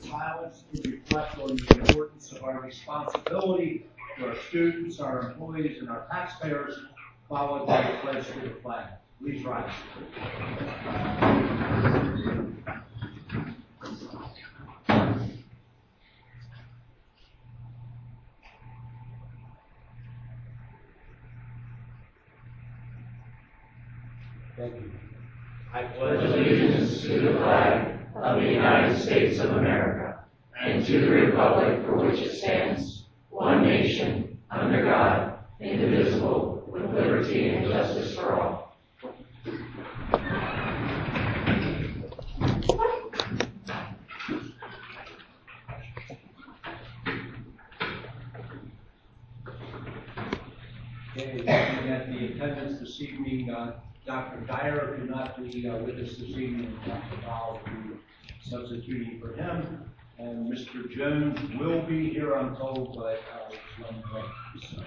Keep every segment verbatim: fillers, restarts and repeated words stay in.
silence to reflect on the importance of our responsibility to our students, our employees, and our taxpayers, followed by the pledge to the flag. Please rise. Thank you. I pledge allegiance to the flag of the United States of America and to the republic for which it stands, one nation, under God, indivisible, with liberty and justice for all. Okay, looking at the attendance this evening, uh, Doctor Dyer could not be uh, with us this evening. Doctor Powell will be substituting for him. And Mister Jones will be here, I'm told, but uh, it's one late.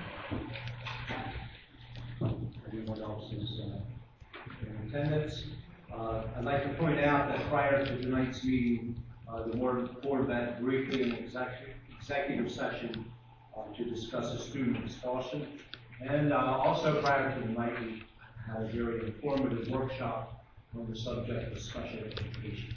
So everyone else is uh, in attendance. Uh, I'd like to point out that prior to tonight's meeting, uh, the board, board met briefly in executive, executive session uh, to discuss a student expulsion. And uh, also prior to tonight, we had a very informative workshop on the subject of special education.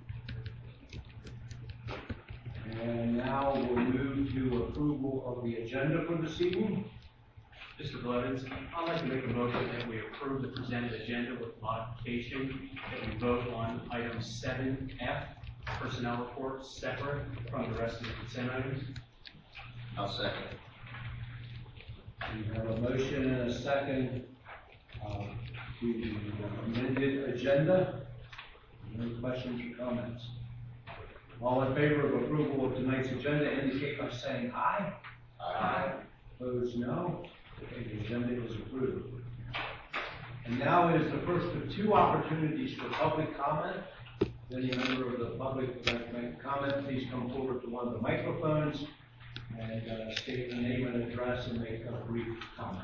And now we'll move to approval of the agenda for this evening. Mister Blevins, I'd like to make a motion that we approve the presented agenda with modification, that we vote on item seven F, personnel reports, separate from the rest of the consent items. I'll second. We have a motion and a second uh, to the amended agenda. Any questions or comments? All in favor of approval of tonight's agenda indicate by saying aye. Aye. Opposed, no. Okay, the agenda is approved. And now is the first of two opportunities for public comment. If any member of the public would like to make a comment, please come forward to one of the microphones and uh, state your name and address and make a brief comment.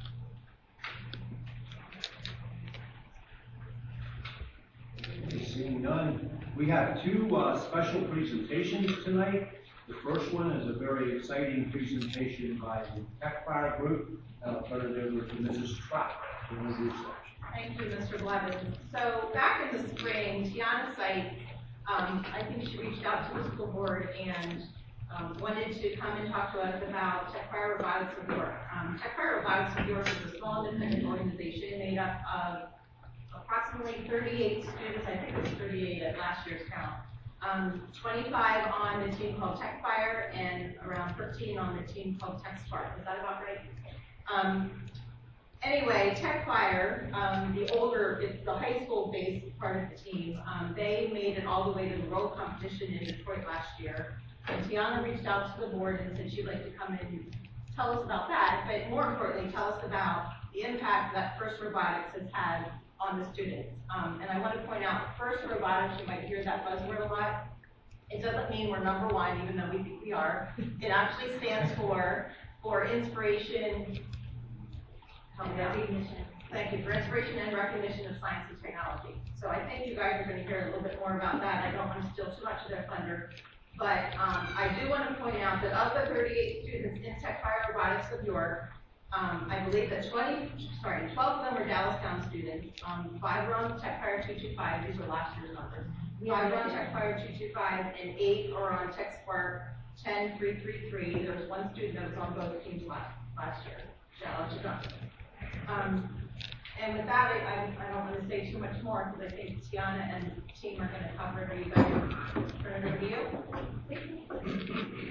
Okay, seeing none, we have two uh, special presentations tonight. The first one is a very exciting presentation by the TechFire Group. I'll turn it over to Missus Trout to introduce that. Thank you, Mister Blevins. So back in the spring, Tiana Site, um, I think she reached out to the school board and um, wanted to come and talk to us about TechFire Robotics of York. Um, TechFire Robotics of York is a small independent organization made up of approximately thirty-eight students. I think it was thirty-eight at last year's count. Um, twenty-five on the team called TechFire and around thirteen on the team called TechSpark. Is that about right? Um, anyway, TechFire, um, the older, it's the high school-based part of the team. Um, they made it all the way to the world competition in Detroit last year. And Tiana reached out to the board and said she'd like to come in and tell us about that, but more importantly, tell us about the impact that FIRST Robotics has had on the students. Um, and I want to point out, FIRST Robotics, you might hear that buzzword a lot. It doesn't mean we're number one, even though we think we are. It actually stands for, for inspiration, recognition. Thank you, for inspiration and recognition of science and technology. So I think you guys are going to hear a little bit more about that. I don't want to steal too much of their thunder. But um, I do want to point out that of the thirty-eight students in TechFire Robotics of York, um, I believe that twenty, sorry, twelve of them are Dallastown students. Um, five are on TechFire two two five. These are last year's numbers. Five are on TechFire two two five, and eight are on TechSpark ten three three three. There was one student that was on both teams last last year. Shout out to John. Um, and with that, I, I, I don't want to say too much more because I think Tiana and the team are going to cover it. Are you guys turn it over to you?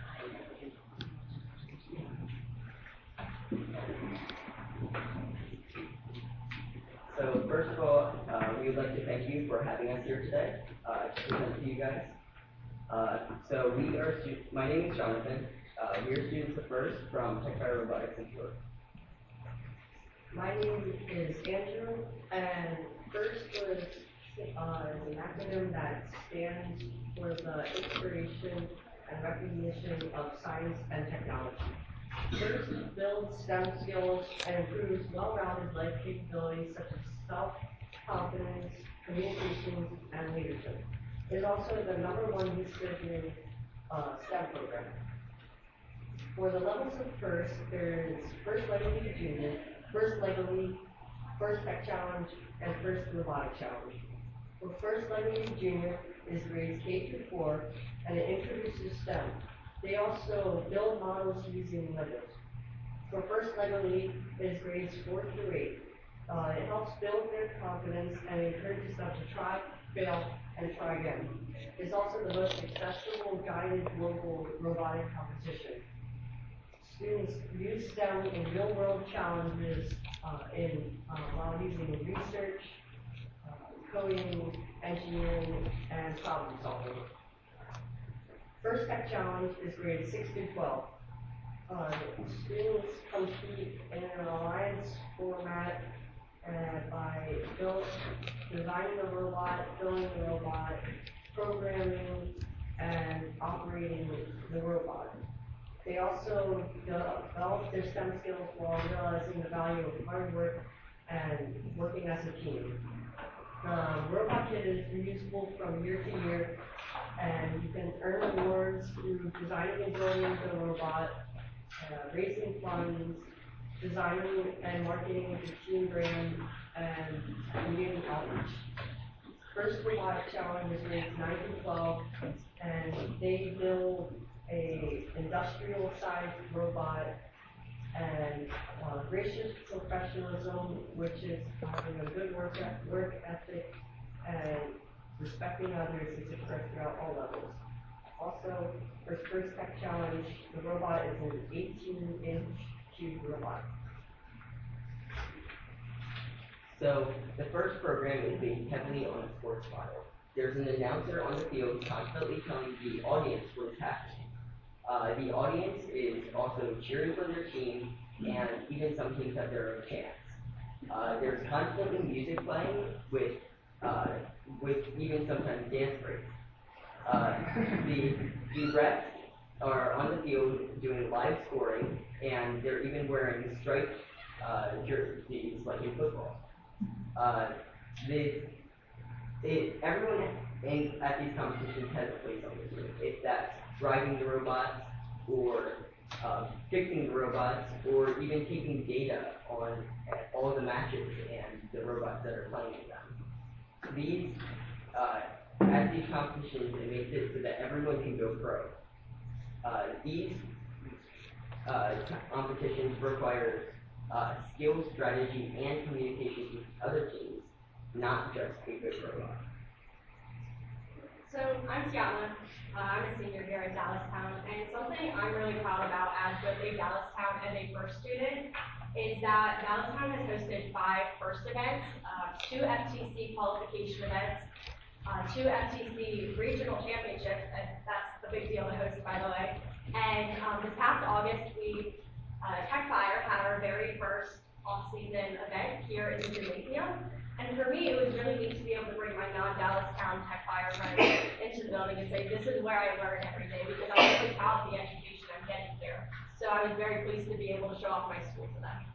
So first of all, uh, we would like to thank you for having us here today uh, to present to you guys. Uh, so we are, my name is Jonathan. Uh, we are students of FIRST from TechFire Robotics of York. My name is Andrew, and FIRST was uh, an acronym that stands for the inspiration and recognition of science and technology. FIRST builds STEM skills and improves well-rounded life capabilities such as self-confidence, communication, and leadership. is also the number one researching uh, STEM program. For the levels of FIRST, there's First Lego League Junior, First Lego League, First Tech Challenge, and First Robotic Challenge. For First Lego League Junior is grades K through four, and it introduces STEM. They also build models using Legos. For First Lego League, it is grades four through eight. Uh, it helps build their confidence and encourages them to try, fail, and try again. It's also the most accessible guided global robotic competition. Students use STEM in real-world challenges uh, in uh, while using research, uh, coding, engineering, and problem solving. First Tech Challenge is grades six through twelve. Uh, students compete in an alliance format uh, by build, designing the robot, building the robot, programming, and operating the robot. They also develop their STEM skills while realizing the value of hard work and working as a team. The robot kit is reusable from year to year, and you can earn awards through designing and building the robot, uh, raising funds, designing and marketing the team brand, and community outreach. First Robotic Challenge is grades nine through twelve, and they build a industrial-sized robot and uh, gracious professionalism, which is having a good work, work ethic and respecting others is expressed throughout all levels. Also, for First Tech Challenge, the robot is an eighteen inch cube robot. So the first program is based heavily on a sports model. There's an announcer on the field constantly telling the audience what is happening. Uh, the audience is also cheering for their team, and even some teams have their own chants. Uh, there's constantly music playing with, uh, with even sometimes dance breaks. Uh, the, the refs are on the field doing live scoring, and they're even wearing striped uh, jerseys like in football. Uh, the, it, everyone in, at these competitions has a place on the team. If that's driving the robots, or uh, fixing the robots, or even taking data on all the matches and the robots that are playing in them. These, uh, at these competitions, it makes it so that everyone can go pro. Uh, these uh, competitions require uh, skill, strategy, and communication with other teams, not just a good robot. So I'm Tiana. Uh, I'm a senior here at Dallastown, and something I'm really proud about as both a Dallastown and a FIRST student is that Dallastown has hosted five FIRST events, uh, two F T C qualification events, uh, two F T C regional championships, and that's a big deal to host, by the way. And um, this past August, we uh, TechFire had our very first off-season event here in the gymnasium. And for me, it was really neat to be able to bring my non-Dallastown TechFire friends into the building and say, this is where I learn every day, because I'm really proud of the education I'm getting here. So I was very pleased to be able to show off my school to them.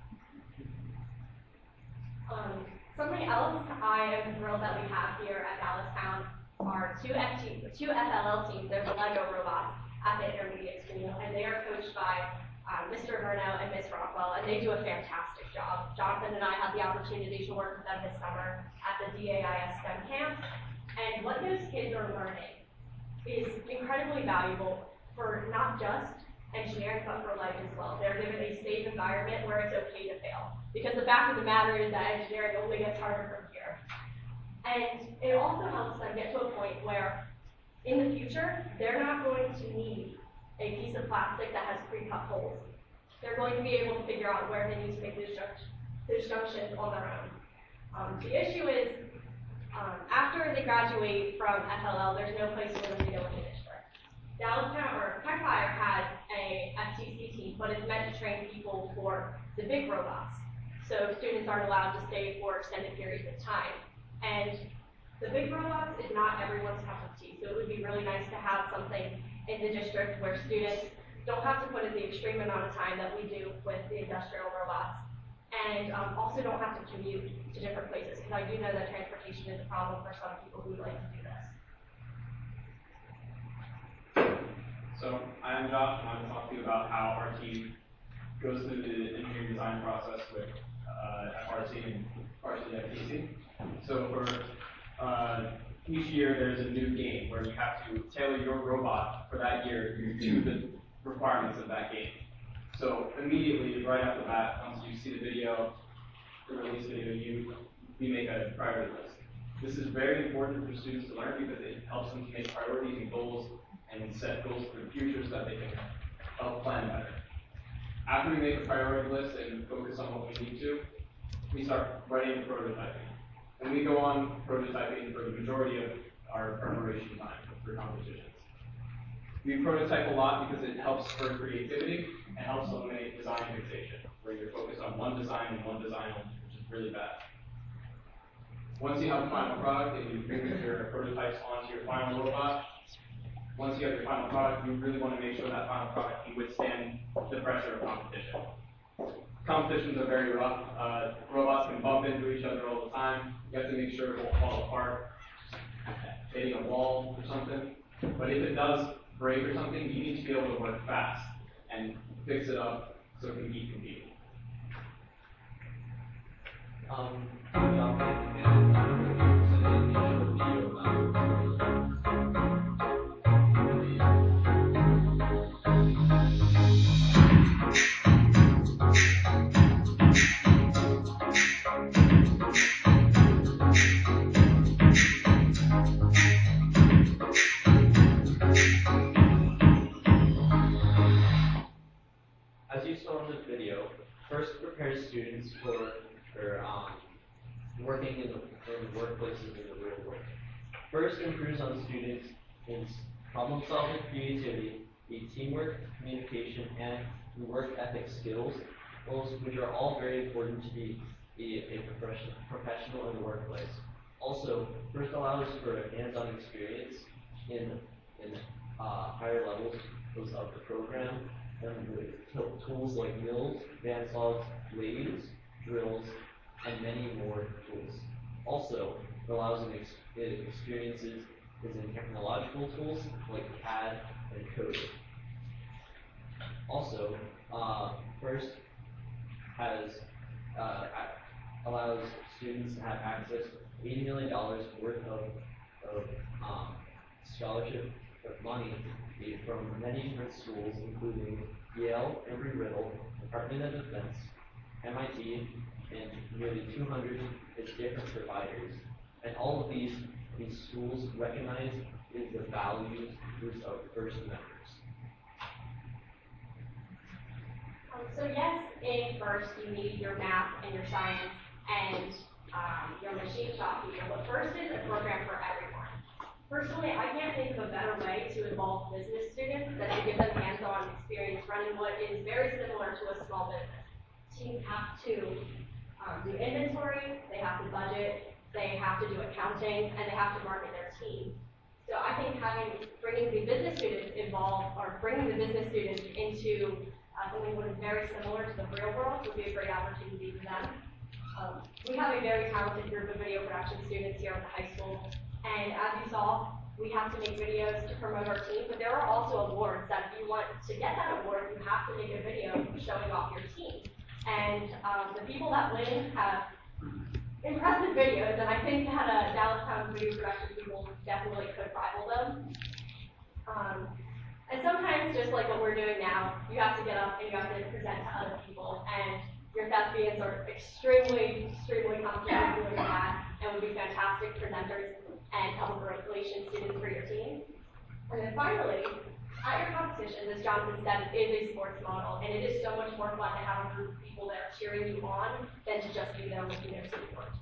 Um, something else I am thrilled that we have here at Dallastown are two, F T, two F L L teams. There's a Lego robots at the intermediate school, and they are coached by uh, Mister Verno and Miz Rockwell, and they do a fantastic job. Jonathan and I had the opportunity to work with them this summer at the D A I S STEM camp, and what those kids are learning is incredibly valuable for not just engineering, but for life as well. They're given a safe environment where it's okay to fail, because the fact of the matter is that engineering only gets harder from here. And it also helps them get to a point where, in the future, they're not going to need a piece of plastic that has pre-cut holes. They're going to be able to figure out where they need to make those, junct those junctions on their own. Um, the issue is, um, after they graduate from F L L, there's no place for them to go in the district. Dallastown, or TechFire has a F T C team, but it's meant to train people for the big robots. So students aren't allowed to stay for extended periods of time. And the big robots is not everyone's cup of tea, so it would be really nice to have something in the district where students don't have to put in the extreme amount of time that we do with the industrial robots, and um, also don't have to commute to different places, because I do know that transportation is a problem for some people who like to do this. So I am Josh, and I'm going to talk to you about how our team goes through the engineering design process with uh, F R C and partially F T C. So for uh, each year, there's a new game where you have to tailor your robot for that year to the requirements of that game. So immediately, right off the bat, once you see the video, the release video, you we make a priority list. This is very important for students to learn because it helps them to make priorities and goals and set goals for the future so that they can help plan better. After we make a priority list and focus on what we need to, we start writing prototyping. And we go on prototyping for the majority of our preparation time for competitions. We prototype a lot because it helps for creativity and helps eliminate design fixation, where you're focused on one design and one design only, which is really bad. Once you have a final product and you bring your prototypes onto your final robot, once you have your final product, you really want to make sure that final product can withstand the pressure of competition. Competitions are very rough. Uh, robots can bump into each other all the time. You have to make sure it won't fall apart, hitting a wall or something. But if it does break or something, you need to be able to work fast and fix it up so it can keep competing. Um, John, and, and, and, and video about As you saw in this video, first prepares students for, for um, working in, in workplaces in the real world. First improves on students in problem solving, creativity, the teamwork, communication, and work ethic skills, which are all very important to be, be a professional, professional in the workplace. Also, first allows for a hands-on experience in, in uh, higher levels of the program, and with tools like mills, bandsaws, lathes, drills, and many more tools. Also, it allows an ex it experiences is in technological tools like C A D and coding. Also, uh, first has uh, allows students to have access to eighty million dollars worth of, of um, scholarship of money from many different schools, including Yale, Embry-Riddle, Department of Defense, M I T, and nearly two hundred different providers. And all of these, these schools recognize is the values of FIRST members. Um, so yes, in FIRST you need your math and your science and um, your machine shop people, but FIRST is a program for everyone. Personally, I can't think of a better way to involve business students than to give them hands-on experience running what is very similar to a small business. Teams have to um, do inventory, they have to budget, they have to do accounting, and they have to market their team. So I think having bringing the business students involved, or bringing the business students into uh, something that is very similar to the real world would be a great opportunity for them. Um, we have a very talented group of video production students here at the high school. And as you saw, we have to make videos to promote our team, but there are also awards that if you want to get that award, you have to make a video showing off your team. And um, the people that win have impressive videos, and I think that uh, Dallas Town video production people definitely could rival them. Um, and sometimes, just like what we're doing now, you have to get up and you have to present to other people, and your thespians are extremely, extremely competent doing that, and would be fantastic presenters and public relations students for your team. And then finally, at your competition, as Jonathan said, it is a sports model, and it is so much more fun to have a group of people that are cheering you on than to just be there with you their support.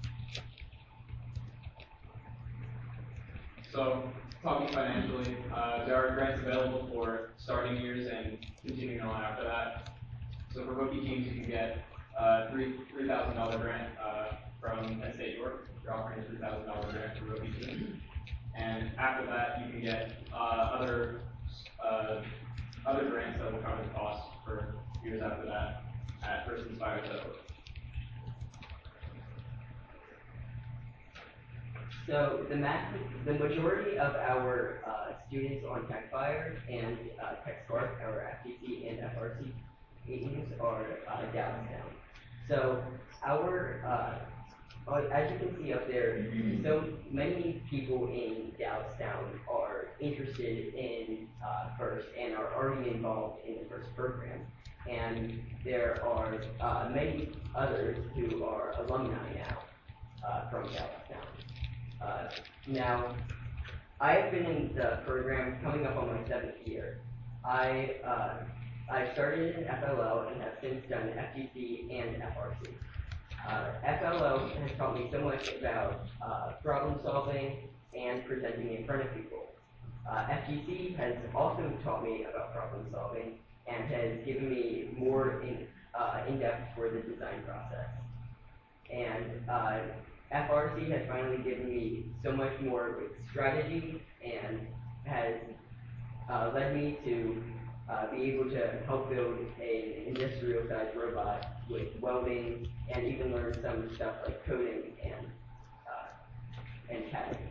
So, talking financially, uh, there are grants available for starting years and continuing on after that. So for rookie teams, you can get uh, three three thousand dollar grant uh, from Penn State York. They're offering a three thousand dollar grant for rookie teams. And after that, you can get uh, other uh, other grants that will cover the cost for years after that at first inspires dot org. So the math, the majority of our uh, students on TechFire and uh, TechSpark, our F T C and F R C teams, are uh, Dallastown. So our, uh, uh, as you can see up there, so many people in Dallastown are interested in uh, FIRST and are already involved in the FIRST program. And there are uh, many others who are alumni now uh, from Dallastown. Uh, now, I've been in the program coming up on my seventh year. I uh, I started in F L L and have since done F T C and F R C. Uh, F L L has taught me so much about uh, problem solving and presenting in front of people. Uh, F T C has also taught me about problem solving and has given me more in, uh, in-depth for the design process. And uh, F R C has finally given me so much more with strategy and has uh, led me to uh, be able to help build an industrial-sized robot with welding and even learn some stuff like coding and uh, and C A D.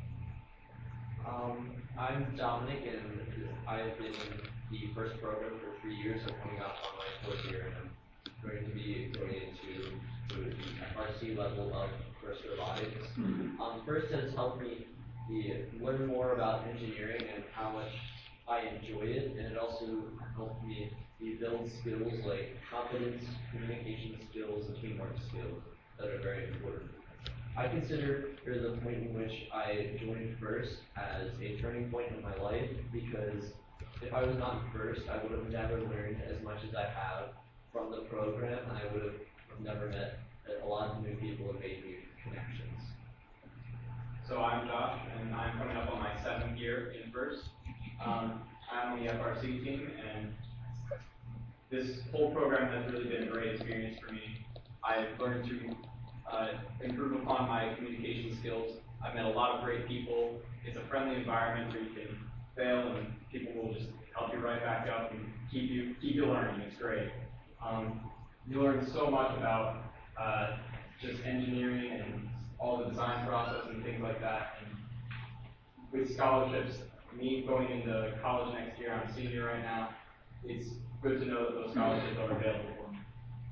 Um, I'm Dominic, and I've been in the FIRST program for three years. I'm coming up on my fourth year, and I'm going to be going into the F R C level of FIRST robotics. Um, FIRST has helped me the, learn more about engineering and how much I enjoy it, and it also helped me the build skills like confidence, communication skills, and teamwork skills that are very important. I consider the point in which I joined FIRST as a turning point in my life, because if I was not in FIRST, I would have never learned as much as I have from the program, and I would have never met a lot of new people and made new connections. So I'm Josh, and I'm coming up on my seventh year in FIRST. Um, I'm on the F R C team, and this whole program has really been a great experience for me. I've learned to uh, improve upon my communication skills. I've met a lot of great people. It's a friendly environment where you can fail and people will just help you right back up and keep you keep you learning. It's great. Um, you learn so much about uh, just engineering and all the design process and things like that. And with scholarships, me going into college next year, I'm a senior right now, it's good to know that those scholarships are available for me.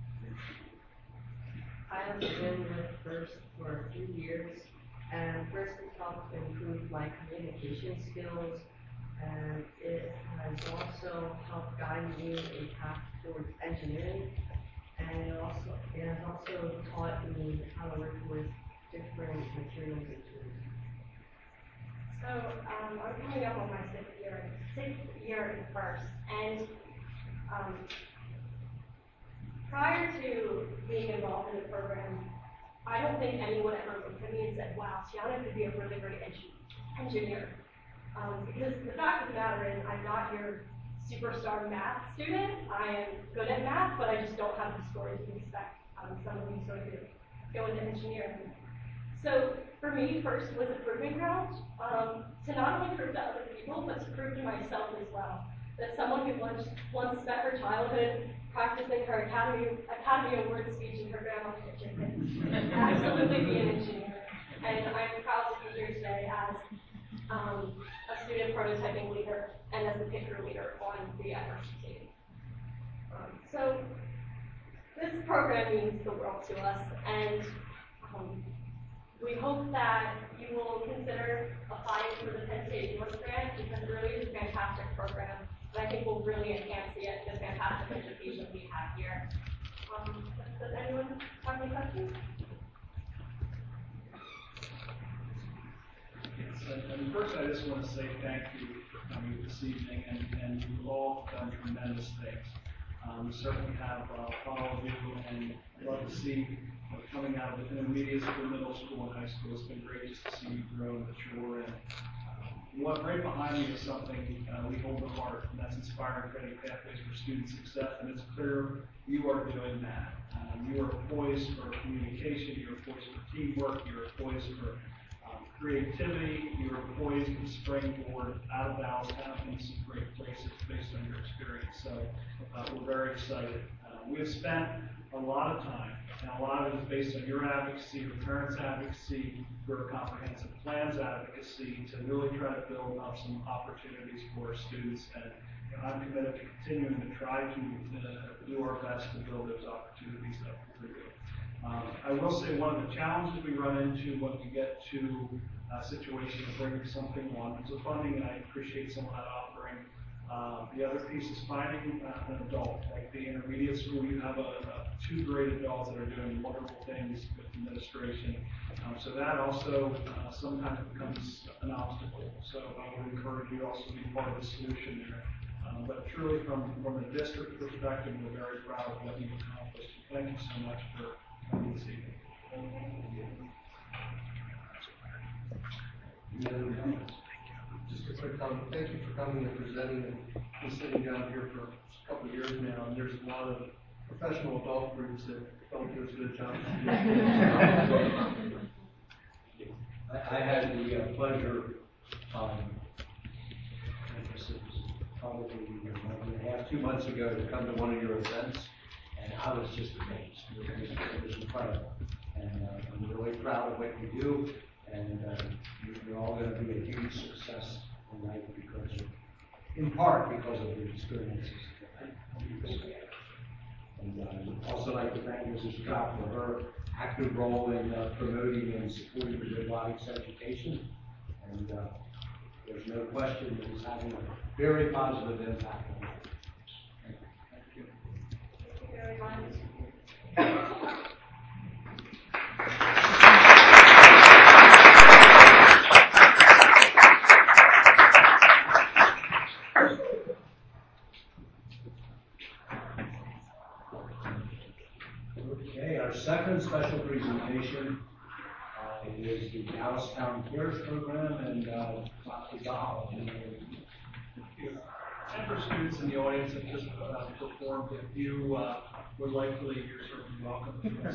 I have been with FIRST for a few years, and FIRST has helped improve my communication skills, and it has also helped guide me a path towards engineering, and it also it has also taught me how to work with different materials and tools. So um, I'm coming up on my sixth year, sixth year in FIRST, and um, prior to being involved in the program, I don't think anyone ever looked at me and said, "Wow, Tiana could be a really great engi- engineer." Um, because the fact of the matter is, I'm not your superstar math student. I am good at math, but I just don't have the stories you expect out of someone who's going to go into engineering. So for me, FIRST was a proving ground um, to not only prove to other people, but to prove to myself as well that someone who once, once spent her childhood practicing her Academy, Academy Award speech in her grandma's kitchen can absolutely be an engineer. And I'm proud to be here today as um, a student prototyping leader and as a picker leader on the F R C team. Um, so this program means the world to us, and um, we hope that you will consider applying for the Penn State North Grant, because it really is a fantastic program that I think will really enhance the, the fantastic education we have here. Um, does anyone have any questions? Yes, and first I just want to say thank you for coming this evening, and, and you've all done tremendous things. Um, we certainly have uh, followed you, and love to see uh, coming out of the intermediate school, middle school, and high school. It's been great just to see you grow and mature. And uh, what right behind me is something uh, we hold at heart, and that's inspiring creating pathways for student success. And it's clear you are doing that. Um, you are poised for communication. You are poised for teamwork. You are poised for um, creativity, you're poised to springboard out of Dallastown into some great places based on your experience. So uh, we're very excited. Uh, we have spent a lot of time, and a lot of it is based on your advocacy, your parents' advocacy, your comprehensive plans advocacy to really try to build up some opportunities for our students. And you know, I'm committed to continuing to try to uh, do our best to build those opportunities up for you. Um, I will say one of the challenges we run into when we get to a situation of bringing something on is the funding, and I appreciate someone not offering. Uh, the other piece is finding uh, an adult. Like the intermediate school, you have a, a two great adults that are doing wonderful things with administration. Um, so that also uh, sometimes becomes an obstacle. So I would encourage you also to be part of the solution there. Um, but truly, from, from a district perspective, we're very proud of what you've accomplished. Thank you so much for coming this evening. Just a quick comment. Thank you for coming and presenting. And been sitting down here for a couple of years now, and there's a lot of professional adult groups that don't do as good a job as you. I, I had the uh, pleasure, um, I guess it was probably a month and a half, two months ago, to come to one of your events, and I was just amazed. It was, it was incredible. And uh, I'm really proud of what you do, and uh, you're all going to be a huge success tonight because of, in part because of the experiences that you had. And uh, I'd also like to thank Missus Scott for her active role in uh, promoting and supporting the robotics education. And uh, there's no question that it's having a very positive impact on it. Thank you. Thank you very much. Okay, our second special presentation uh, is the Dallastown Cares Program, and uh, Doctor Dahl. And for students in the audience that just uh, performed, if you uh, would like to leave, you're certainly welcome. Please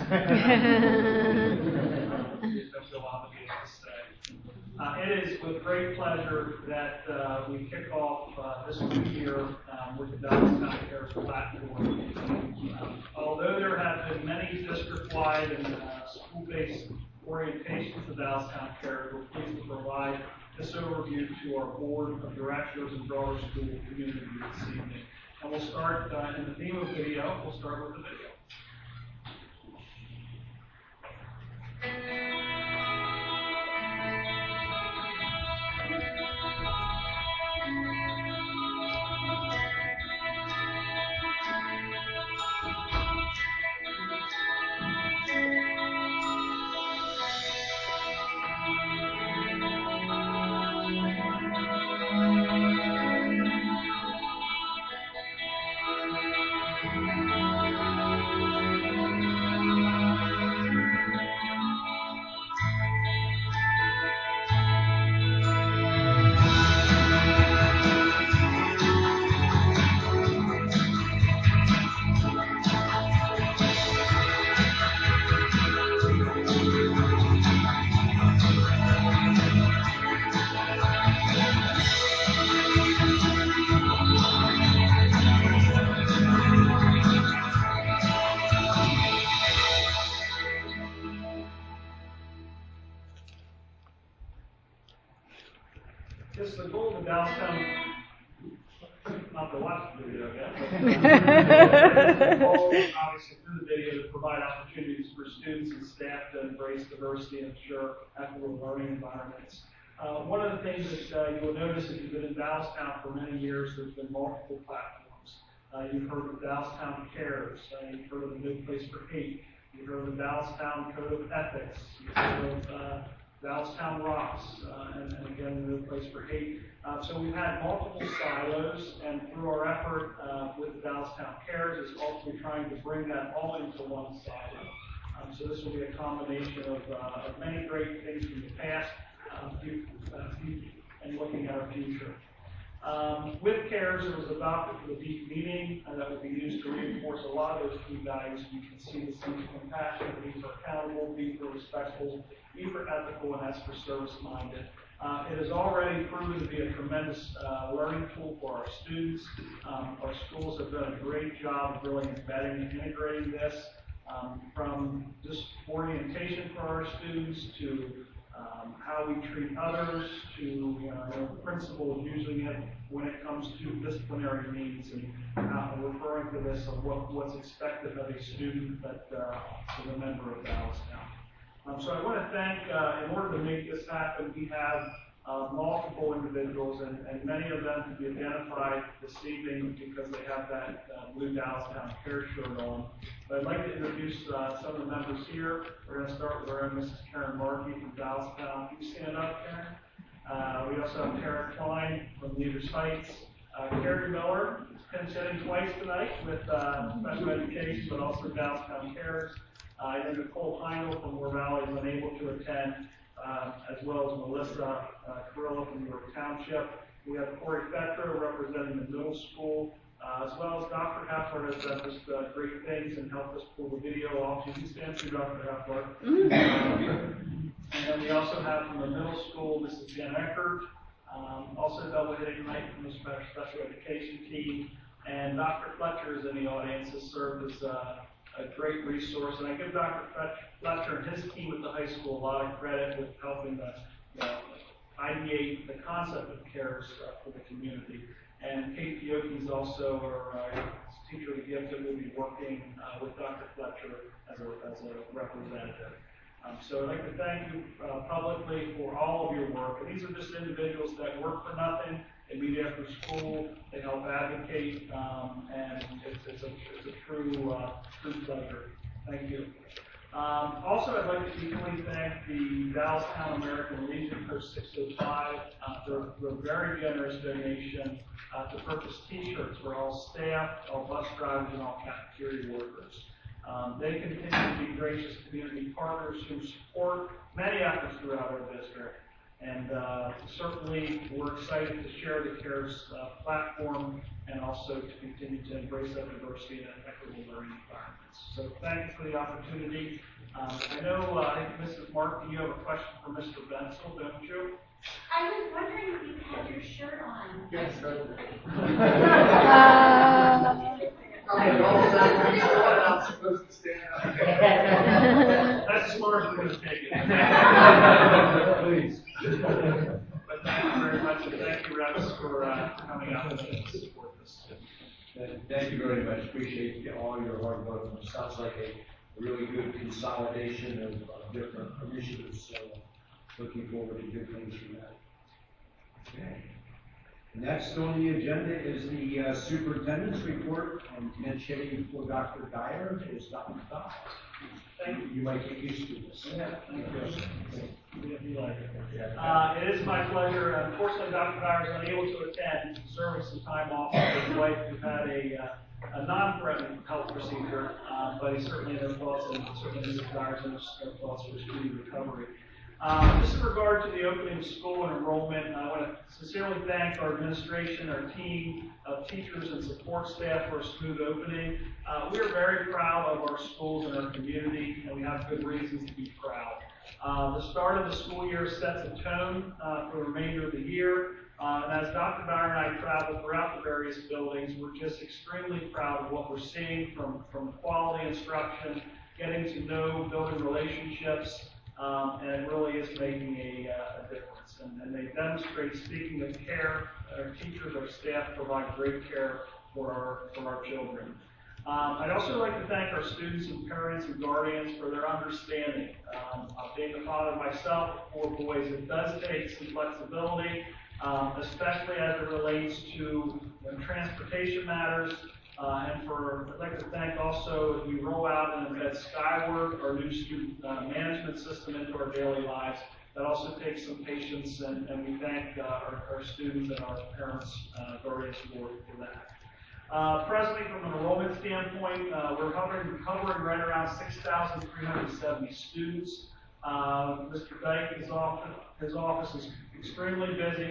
don't feel obligated to stay. Uh, it is with great pleasure that uh, we kick off uh, this new year um, with the Dallastown Cares platform. Um, although there have been many district-wide and uh, school-based orientations of Dallastown Cares, we're pleased to provide this overview to our board of directors and broader school community this evening. And we'll start uh, in the theme of video. We'll start with the video. Yes, the goal of the Dallastown, not to watch the video yet, but the goal is obviously through the video to provide opportunities for students and staff to embrace diversity and ensure equitable learning environments. Uh, one of the things that uh, you will notice if you've been in Dallastown for many years, there's been multiple platforms. Uh, you've heard of Dallastown Cares, uh, you've heard of the No Place for Hate, you've heard of the Dallastown Code of Ethics, you've heard of uh, Dallastown Rocks, uh, and, and again, No Place for Hate. Uh, so we've had multiple silos, and through our effort uh, with Dallastown Cares is ultimately trying to bring that all into one silo. Um, so this will be a combination of, uh, of many great things from the past uh, few, uh, few, and looking at our future. Um, with CARES, it was adopted for the deep meaning, and that will be used to reinforce a lot of those key values. You can see the C for compassionate, B for accountable, B for respectful, E for ethical, and S for service-minded. Uh, it has already proven to be a tremendous uh, learning tool for our students. Um, our schools have done a great job of really embedding and integrating this um, from just orientation for our students to um, how we treat others to uh, the principals using it when it comes to disciplinary means and uh, referring to this of what, what's expected of a student that uh, is a member of Dallas County. Um, so I want to thank, uh, in order to make this happen, we have uh, multiple individuals, and, and many of them to be identified this evening because they have that uh, blue Dallas County CARES shirt on. But I'd like to introduce uh, some of the members here. We're going to start with our own Missus Karen Markey from Dallas County. Can you stand up, Karen? Uh, we also have Karen Klein from Leaders Heights. Uh, Carrie Miller has been sitting twice tonight with uh, special education, but also Dallas County CARES. Uh, and Nicole Heinel from Moore Valley is unable to attend, uh, as well as Melissa uh, Carrillo from New York Township. We have Corey Fetra representing the middle school, uh, as well as Doctor Heffler has done just uh, great things and helped us pull the video off. You can stand through Doctor Heffler. Um, and then we also have from the middle school, Missus Jen Eckert, um, also double hitting tonight from the special education team. And Doctor Fletcher is in the audience, has served as uh, a great resource, and I give Doctor Fletcher and his team at the high school a lot of credit with helping the, you know, ideate the concept of CARES uh, for the community. And Kate Fiocchi is also our uh, teacher of the gift that will be working uh, with Doctor Fletcher as a, as a representative. Um, so I'd like to thank you uh, publicly for all of your work. And these are just individuals that work for nothing. They meet after school, they help advocate, um, and it's, it's, a, it's a true, uh, true pleasure. Thank you. Um, also, I'd like to equally thank the Dallastown American Legion Post six oh five uh, for the very generous donation uh, to purchase T-shirts for all staff, all bus drivers, and all cafeteria workers. Um, they continue to be gracious community partners who support many efforts throughout our district. And uh, certainly, we're excited to share the CARES uh, platform and also to continue to embrace that diversity and equitable learning environments. So thank you for the opportunity. Um, I know, uh, I think Missus Markey, you have a question for Mister Bensel, don't you? I was wondering if you had your shirt on. Yes, sir. I'm not supposed to stand up. That's as far as we're going to take it. Please. But thank you very much, and thank you, Rex, for uh, coming out and to support this. Thank you very much. Appreciate all your hard work. It sounds like a really good consolidation of, of different initiatives. So looking forward to good things from that. Okay. Next on the agenda is the uh, superintendent's report, and initiating for Doctor Dyer is Doctor Dyer. Thank you. You might get used to this. Yeah, thank you. Uh, it is my pleasure. Unfortunately, Doctor Dyer is unable to attend, deserving some time off with his wife, who had a, uh, a non-threatening health procedure, uh, but he's certainly in their thoughts, and certainly Mister Dyer's in their thoughts for speedy recovery. Um, just in regard to the opening of school and enrollment, I want to sincerely thank our administration, our team of teachers and support staff for a smooth opening. Uh, we are very proud of our schools and our community, and we have good reasons to be proud. Uh, the start of the school year sets a tone uh, for the remainder of the year. Uh, and as Doctor Dyer and I travel throughout the various buildings, we're just extremely proud of what we're seeing from, from quality instruction, getting to know, building relationships, Um, and it really is making a, uh, a difference. And, and they demonstrate, speaking of care, our teachers, our staff provide great care for our, for our children. Um, I'd also like to thank our students and parents and guardians for their understanding. Um, being a father myself of four boys, it does take some flexibility, um, especially as it relates to when transportation matters. Uh, and for, I'd like to thank also, as we roll out and embed Skyward, our new student uh, management system, into our daily lives, that also takes some patience, and, and we thank uh, our, our students and our parents, uh, guardians for, for that. Uh, presently, from an enrollment standpoint, uh, we're hovering, hovering right around six thousand three hundred seventy students. Uh, Mister Dyke, his office, his office is extremely busy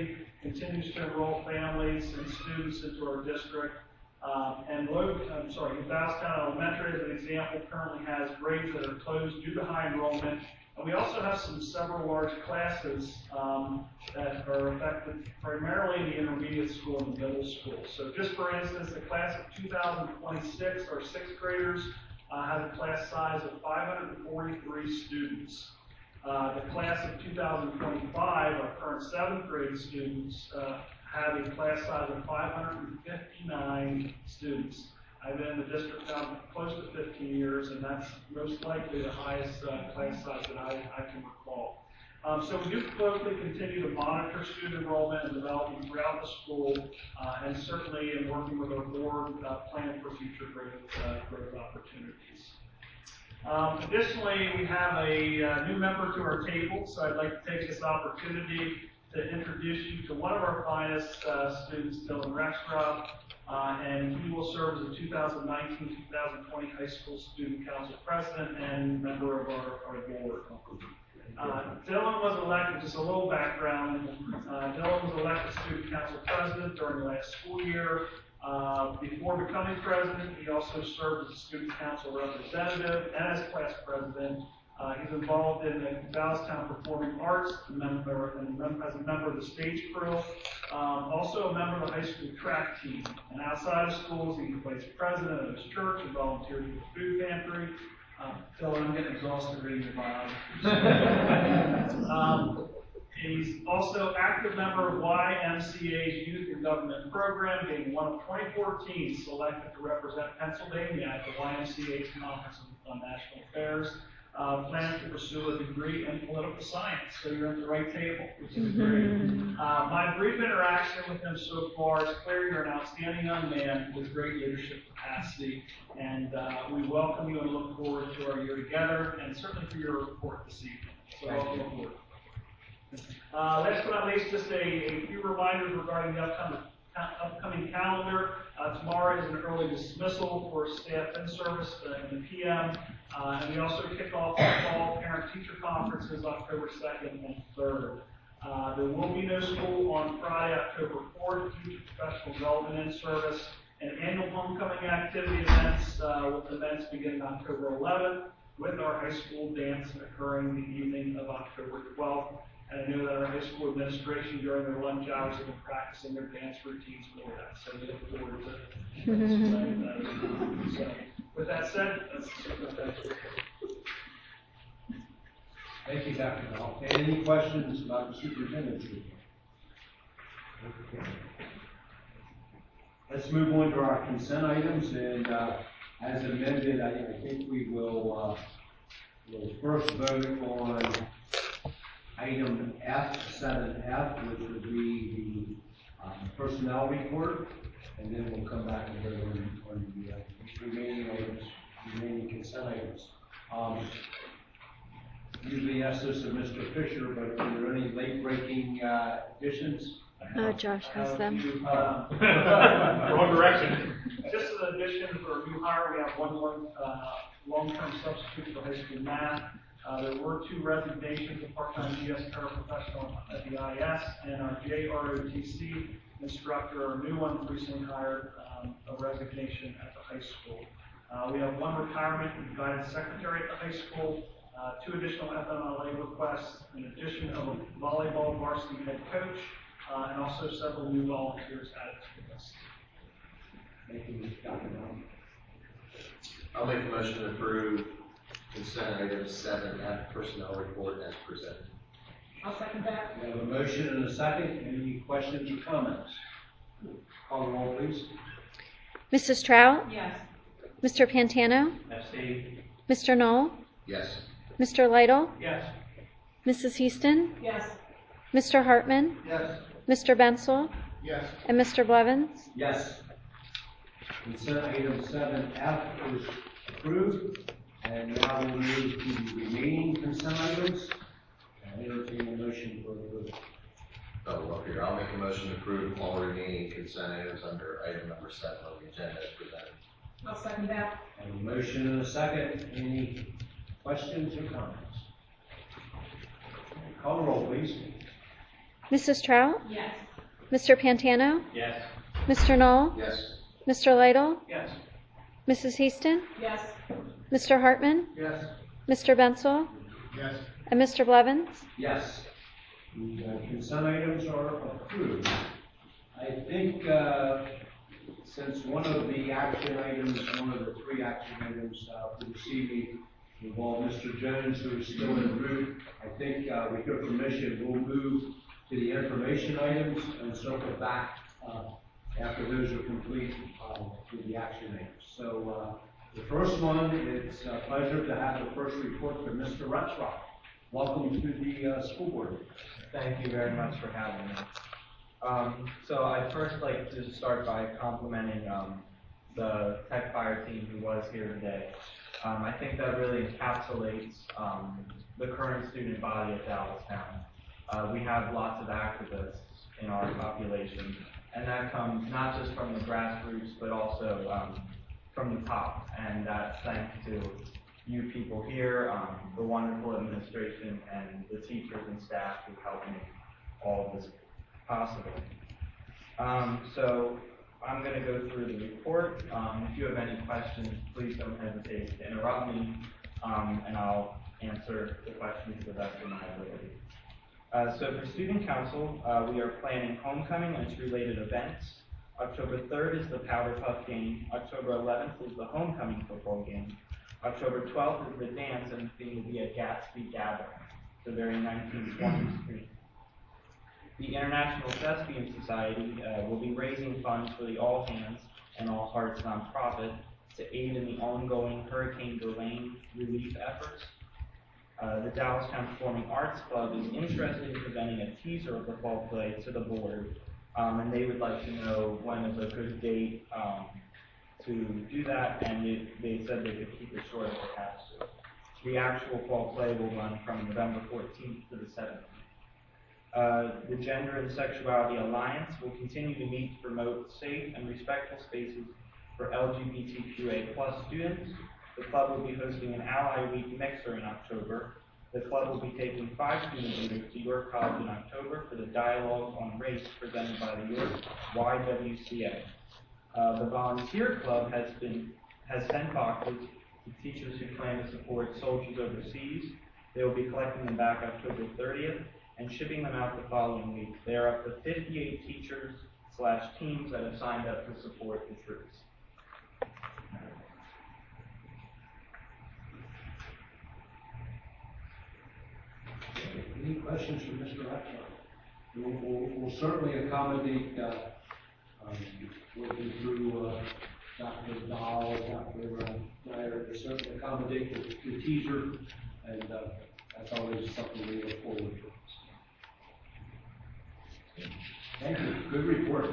continues to enroll families and students into our district. Um, and Logan, I'm sorry, Bowstown Elementary, as an example, currently has grades that are closed due to high enrollment. And we also have some several large classes um, that are affected primarily in the intermediate school and the middle school. So just for instance, the class of two thousand twenty-six, our sixth graders, uh, has a class size of five hundred forty-three students. Uh, the class of two thousand twenty-five, our current seventh grade students, uh, have a class size of five hundred fifty-nine students. I've been in the district now close to fifteen years, and that's most likely the highest uh, class size that I, I can recall. Um, so we do closely continue to monitor student enrollment and development throughout the school, uh, and certainly in working with our board, uh, plan for future growth, uh, growth opportunities. Um, additionally, we have a uh, new member to our table, so I'd like to take this opportunity to introduce you to one of our finest uh, students, Dylan Rexroth, uh, and he will serve as the two thousand nineteen two thousand twenty High School Student Council President and member of our, our board. Uh, Dylan was elected, just a little background, uh, Dylan was elected Student Council President during the last school year. Uh, before becoming president, he also served as a student council representative and as class president. Uh, he's involved in the Bowstown Performing Arts, a member, and as a member of the stage crew, um, also a member of the high school track team. And outside of schools, he plays president of his church and volunteers with the food pantry. Uh, Phil, I'm getting exhausted reading your biography. um, He's also active member of Y M C A's Youth and Government Program, being one of twenty-four teams selected to represent Pennsylvania at the Y M C A's Conference on National Affairs. Uh, plans to pursue a degree in political science, so you're at the right table, which is great. Uh, my brief interaction with him so far is clear you're an outstanding young man with great leadership capacity, and uh, we welcome you and look forward to our year together, and certainly for your report this evening. So welcome aboard. Uh, last but not least, just a, a few reminders regarding the upcoming, upcoming calendar. Uh, tomorrow is an early dismissal for staff in service uh, in the P M, uh, and we also kick off the fall parent-teacher conferences October second and third. Uh, there will be no school on Friday, October fourth, due to professional development in service and annual homecoming activity events, uh, with events beginning October eleventh, with our high school dance occurring the evening of October twelfth. And I know that our high school administration during their lunch hours have been practicing their dance routines for that. So we look forward to that. So with that said, that's Thank you, Doctor Bell. Any questions about the superintendent's report? Okay. Let's move on to our consent items, and uh, as amended, I, I think we will uh, we'll first vote on item F, seven F, which would be the uh, personnel report, and then we'll come back and vote on, on the uh, remaining items, remaining consent items. Um, usually ask this of Mister Fisher, but are there any late-breaking uh, additions? Oh, Josh has them. Uh, Wrong direction. Just an addition for a new hire, we have one more uh, long-term substitute for high school math. Uh, there were two resignations, a part-time G S paraprofessional at the I S and our J R O T C instructor, our new one recently hired, um, a resignation at the high school. Uh, we have one retirement in guidance secretary at the high school, uh, two additional F M L A requests, an addition of a volleyball varsity head coach, uh, and also several new volunteers added to the list. Thank you, Doctor Bell. I'll make a motion to approve consent item seven F, personnel report as presented. I'll second that. We have a motion and a second. Any questions or comments? Call the roll, please. Missus Trout? Yes. Mister Pantano? Abstain. Mister Knoll? Yes. Mister Lytle? Yes. Missus Houston? Yes. Mister Hartman? Yes. Mister Bensel? Yes. And Mister Blevins? Yes. Consent item seven F is approved. And now we'll move to the remaining consent items. And entertain a motion for the vote. Oh, well, here, I'll make a motion to approve all remaining consent items under item number seven on the agenda as presented. I'll second that. And a motion and a second. Any questions or comments? Call the roll, please. Missus Trout? Yes. Mister Pantano? Yes. Mister Knoll? Yes. Mister Lytle? Yes. Missus Houston? Yes. Mister Hartman? Yes. Mister Bensel? Yes. And Mister Blevins? Yes. The uh, consent items are approved. I think, uh, since one of the action items, one of the three action items uh, for this evening involve Mister Jones, who is still en route, I think uh, with your permission, we'll move to the information items and circle back uh, after those are complete uh, with the action items. So uh, the first one, it's a pleasure to have the first report from Mister Rexroth. Welcome to the uh, school board. Thank you very much for having me. Um, so I'd first like to start by complimenting um, the Tech Fire team who was here today. Um, I think that really encapsulates um, the current student body at Dallastown. Uh, we have lots of activists in our population, and that comes not just from the grassroots, but also um, from the top, and that's thanks to you people here, um, the wonderful administration, and the teachers and staff who helped make all of this possible. Um, so I'm going to go through the report. Um, if you have any questions, please don't hesitate to interrupt me, um, and I'll answer the questions to the best of my ability. Uh, so for Student Council, uh, we are planning homecoming and its related events. October third is the Powder Puff game. October eleventh is the homecoming football game. October twelfth is the dance, and the theme will be a Gatsby Gathering. It's a very nineteen twenties theme. The International Thespian Society uh, will be raising funds for the All Hands and All Hearts nonprofit to aid in the ongoing Hurricane Delaine relief efforts. Uh, the Dallastown Performing Arts Club is interested in presenting a teaser of the fall play to the board, um, and they would like to know when is a good date um, to do that, and it, they said they could keep it short if they have to. The actual fall play will run from November fourteenth to the seventeenth. Uh, the Gender and Sexuality Alliance will continue to meet to promote safe and respectful spaces for L G B T Q A plus students. The club will be hosting an Ally Week mixer in October. The club will be taking five student leaders to York College in October for the Dialogue on Race presented by the York Y W C A. Uh, the Volunteer Club has been has sent boxes to teachers who plan to support soldiers overseas. They will be collecting them back October thirtieth and shipping them out the following week. There are up to fifty-eight teachers slash teams that have signed up to support the troops. Any questions for Mister Rexroth? We'll, we'll, we'll certainly accommodate, uh, um, working through uh, Doctor Dahl, Doctor Uh, Meyer, to certainly accommodate the, the teaser, and uh, that's always something we look forward to. Thank you. Good report.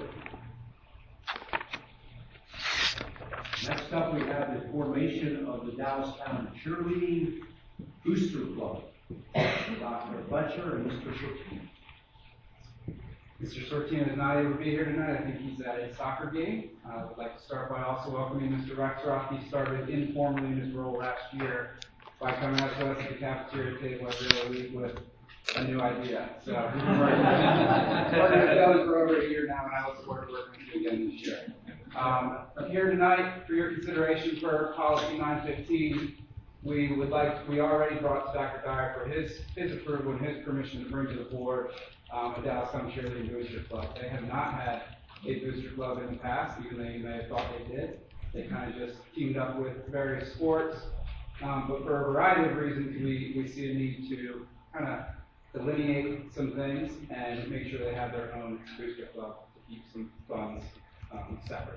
Next up, we have the formation of the Dallastown Cheerleading Booster Club. Doctor Fletcher and Mister Sortine. Mister Sortine is not able to be here tonight. I think he's at a soccer game. I uh, would like to start by also welcoming Mister Rexroth. He started informally in his role last year by coming out to us at the cafeteria table every other week with a new idea. So we've been working together for over a year now, and I look forward to working with you again this year. Um, I'm here tonight for your consideration for policy nine fifteen. We would like, we already brought to Doctor Dyer for his, his approval and his permission to bring to the board um, a Dallastown Cheerleading Booster Club. They have not had a booster club in the past, even though you may have thought they did. They kind of just teamed up with various sports, um, but for a variety of reasons, we, we see a need to kind of delineate some things and make sure they have their own booster club to keep some funds um, separate.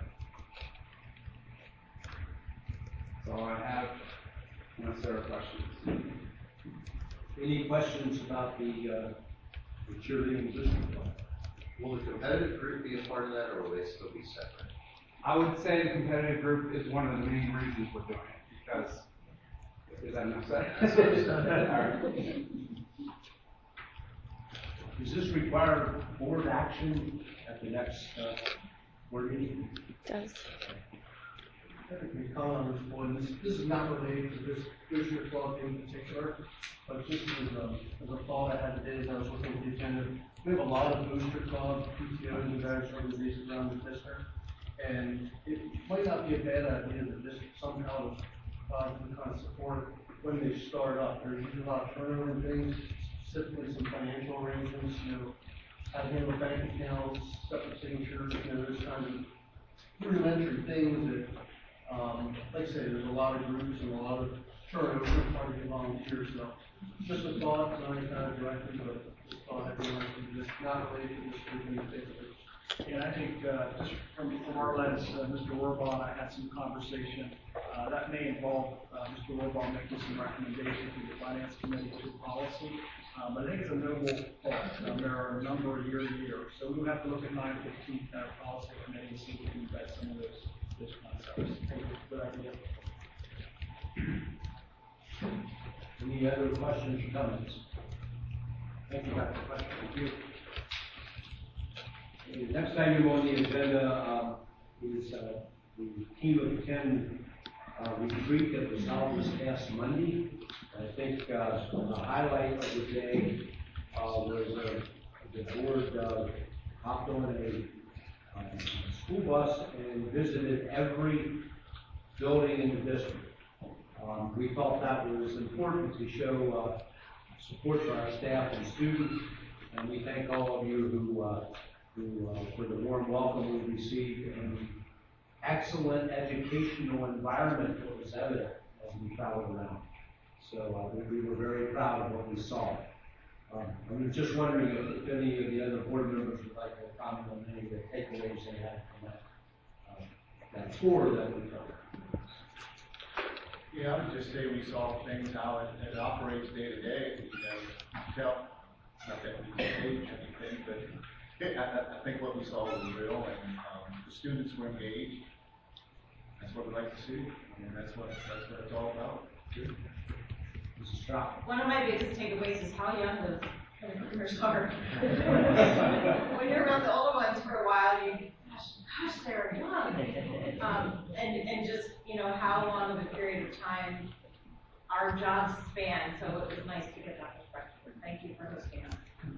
That's all I have. Unless there are questions. Any questions about the, uh, the cheerleading booster club? Will the competitive group be a part of that, or will they still be separate? I would say the competitive group is one of the main reasons we're doing it, because, is that enough said? All right. Does this require board action at the next uh, board meeting? It does. I think we comment on this one, this, this is not related to this booster club in particular, but just as a, as a thought I had today as I was looking at the agenda, we have a lot of booster clubs, P T Os, and various organizations around the district, and it might not be a bad idea that this somehow, uh, can kind of support when they start up. There's usually a lot of turnover in things, specifically some financial arrangements, you know, how to handle bank accounts, separate signatures, you know, those kinds of rudimentary things that, um, like I say, there's a lot of groups and a lot of turnover, hard to get volunteers, so just a thought, not any kind of directive, but just a thought I'd be just not related to this group in particular. And I think, uh, just from, from our lens, uh, Mister Orbaugh and I had some conversation, uh, that may involve, uh, Mister Orbaugh making some recommendations to the finance committee to policy. Um, but I think it's a noble thought. Um, there are a number of year to year, so we will have to look at nine fifteen, uh, policy committee and see if we can vet some of those, those concepts. Thank you. Good idea. Any other questions or comments? Thank you, Doctor Question. Thank you. The next item on the agenda um, is uh, the Team of Ten uh, retreat that was held this past Monday. I think uh, the highlight of the day uh, was uh, the board uh, hopped on a, um, school bus and visited every building in the district. Um, we felt that was important to show uh, support for our staff and students, and we thank all of you who, uh, who uh, for the warm welcome we received and the excellent educational environment that was evident as we traveled around. So uh, we, we were very proud of what we saw. Um, I'm just wondering if, if any of the other board members would like to comment on any of the takeaways they had from that, uh, that tour that we took. Yeah, I would just say we saw things how it, it operates day to day. You know, you can tell, not that we can change anything, but I, I, I think what we saw was real, and um, the students were engaged. That's what we like to see, and that's what that's what it's all about. Missus Stroud. One of my biggest takeaways is how young those recruiters are. When you're around the older ones for a while, you, gosh, gosh, they're young. Um, and, and just, you know, how long of a period of time our jobs span. So it was nice to get that perspective. Thank you for hosting us.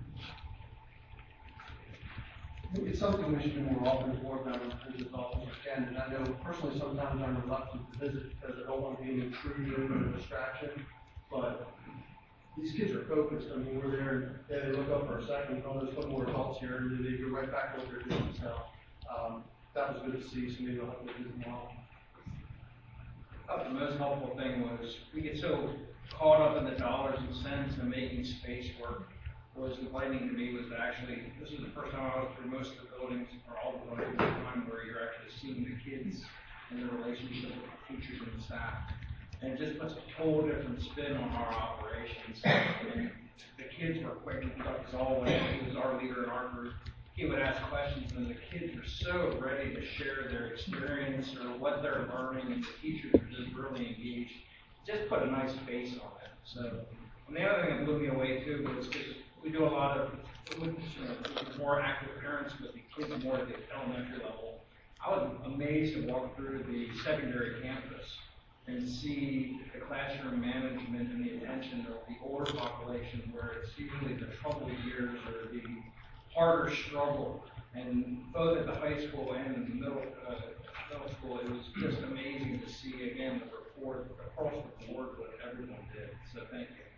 It's something we should do more often as board members as often as we can. And I know personally sometimes I'm reluctant to visit because I don't want to be an intrusion or a distraction. But these kids are focused. I mean, we're there and yeah, they look up for a second, oh, there's some more adults here, and then they go right back to what they're doing. So um, that was good to see. So maybe I'll have to visit more often. I thought the most helpful thing was we get so caught up in the dollars and cents and making space work. What was enlightening to me was that actually this is the first time I was through most of the buildings, or all the buildings at the time, where you're actually seeing the kids and the relationship with the teachers and the staff. And it just puts a whole different spin on our operations. And the kids were quick, as always, he was our leader in our group. He would ask questions, and the kids were so ready to share their experience or what they're learning, and the teachers were just really engaged. Just put a nice face on it. So, and the other thing that blew me away too was because we do a lot of with, you know, more active parents with the kids more at the elementary level. I was amazed to walk through the secondary campus and see the classroom management and the attention of the older population, where it's usually the troubled years or the harder struggle. And both at the high school and in the middle, uh, middle school, it was just amazing to see, again, the report across the board what everyone did. So thank you.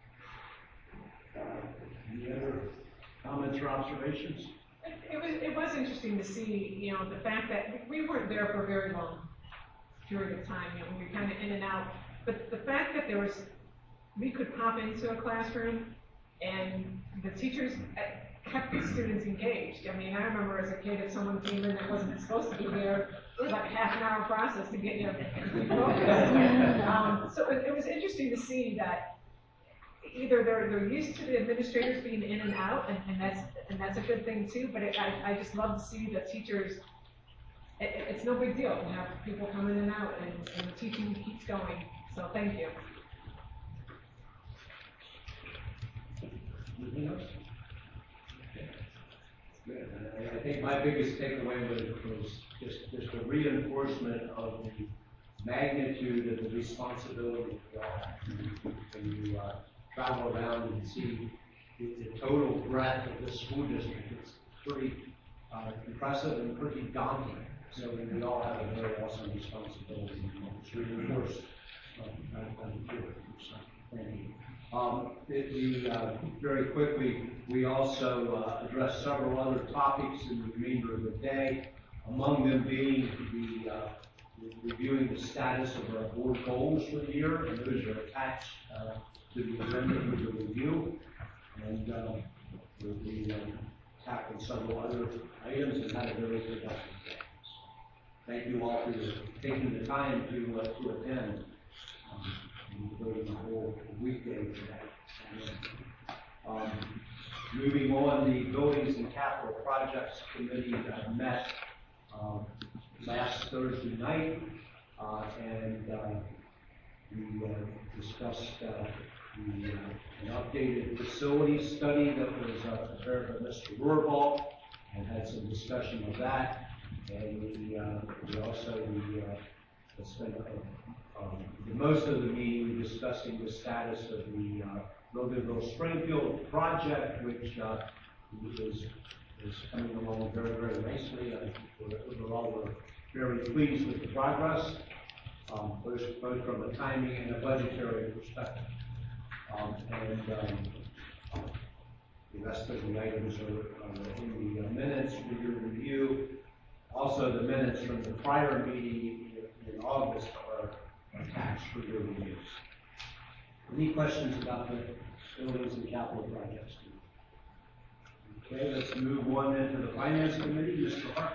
Any other comments or observations? It, it was it was interesting to see, you know, the fact that we weren't there for a very long period of time. You know, we were kind of in and out. But the fact that there was, we could pop into a classroom and the teachers kept the students engaged. I mean, I remember as a kid, if someone came in that wasn't supposed to be there, it was like a half an hour process to get you refocused. um, so it, it was interesting to see that either they're they're used to the administrators being in and out, and, and that's and that's a good thing too. But it, I I just love to see the teachers. It, it, it's no big deal to have people come in and out, and, and the teaching keeps going. So thank you. Anything else? Okay. Good. I, I think my biggest takeaway was, was just just to reinforce reinforcement of the magnitude of the responsibility we all have. When you uh, travel around and see the, the total breadth of the school district, it's pretty uh, impressive and pretty daunting. So we all have a very awesome responsibility. It's reinforced. Uh, I'm here. So, thank you. Um, it, we, uh, very quickly, we also uh, addressed several other topics in the remainder of the day, among them being the uh, reviewing the status of our board goals for the year, and those are attached uh, to the agenda for the review. And uh, we, we uh, tackled several other items and had a very productive day. Thank you all for your, taking the time to, uh, to attend. Um, devoting the whole weekday to that. Um, moving on, the Buildings and Capital Projects Committee uh, met um, last Thursday night, uh, and uh, we uh, discussed uh, the, uh, an updated facility study that was uh, prepared by Mister Rohrbaugh, and had some discussion of that. And we, uh, we also we, uh, spent uh, Um, the most of the meeting discussing the status of the uh, Roosevelt Springfield project, which uh, is, is coming along very, very nicely. I think we're, overall we're very pleased with the progress, um, both, both from a timing and a budgetary perspective. Um, and um, the rest of the items are, are in the uh, minutes for your review. Also, the minutes from the prior meeting in, in August are attached for your reviews. Any questions about the buildings and capital projects? Okay, let's move on into the Finance Committee. Mister Hart.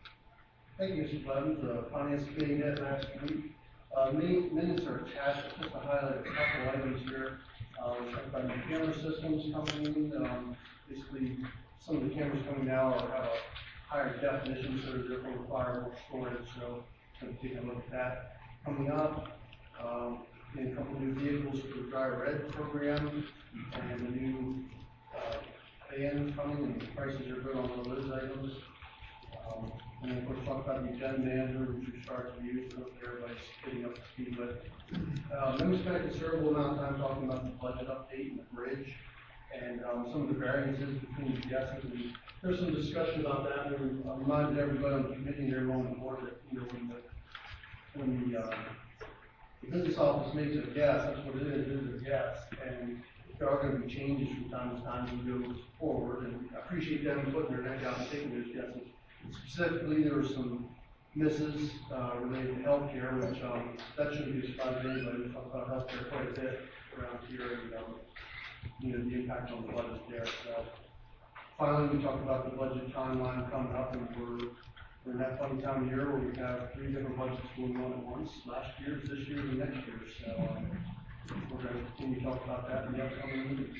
Thank you, Mister Clemens. The Finance Committee met last week. Uh, many minutes are attached. Just to highlight a couple items here. Uh, we talked about new camera systems coming in. Um, basically, some of the cameras coming now are, have a higher definition, so they're going to require more storage. So, I'm going to take a look at that. Coming up, um, and a couple of new vehicles for the Dry Red program, and the new uh, van coming, and the prices are good on all those items. Um, and of course, talk about the agenda manager, which we started to use, so everybody's getting up to speed with. Uh, then we spent a considerable amount of time talking about the budget update and the bridge, and um, some of the variances between the guesses. And there's some discussion about that. And we reminded everybody on the committee and everyone on the board that, you know, when the when the, uh, the business office makes a guess, that's what it is, it is a guess, and there are going to be changes from time to time as we go forward, and I appreciate them putting their neck out and taking those guesses. Specifically, there were some misses uh, related to healthcare, which um, that shouldn't be a surprise to anybody. We talk about healthcare quite a bit around here, and um, you know, the impact on the budget there. So, finally, we talked about the budget timeline coming up, and we're We're in that funny time of year where we have three different budgets going on at once, last year's, this year's, and next year's. So um, we're going to continue to talk about that in the upcoming meetings.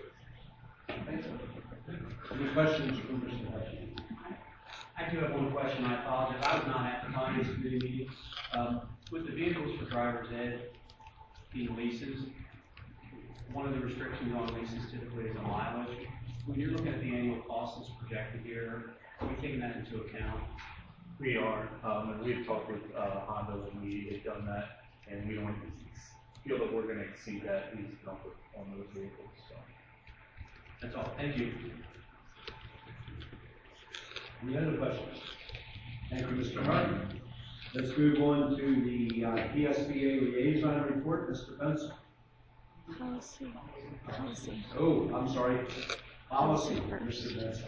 Thanks. Any questions from Mister Hutchins? I do have one question. I apologize. I was not at the Finance Committee meeting. Um, with the vehicles for driver's ed being leases, one of the restrictions on leases typically is the mileage. When you're looking at the annual cost that's projected here, are we taking that into account? We are, um, and we've talked with uh, Honda when we had done that, and we don't feel that we're going to exceed that lease number on those vehicles. So. That's all. Thank you. Any other questions? Thank you, Mister Hart. Let's move on to the uh, P S B A liaison report. Mister Benson. Policy. Policy. Oh, I'm sorry. Policy, Mister Benson.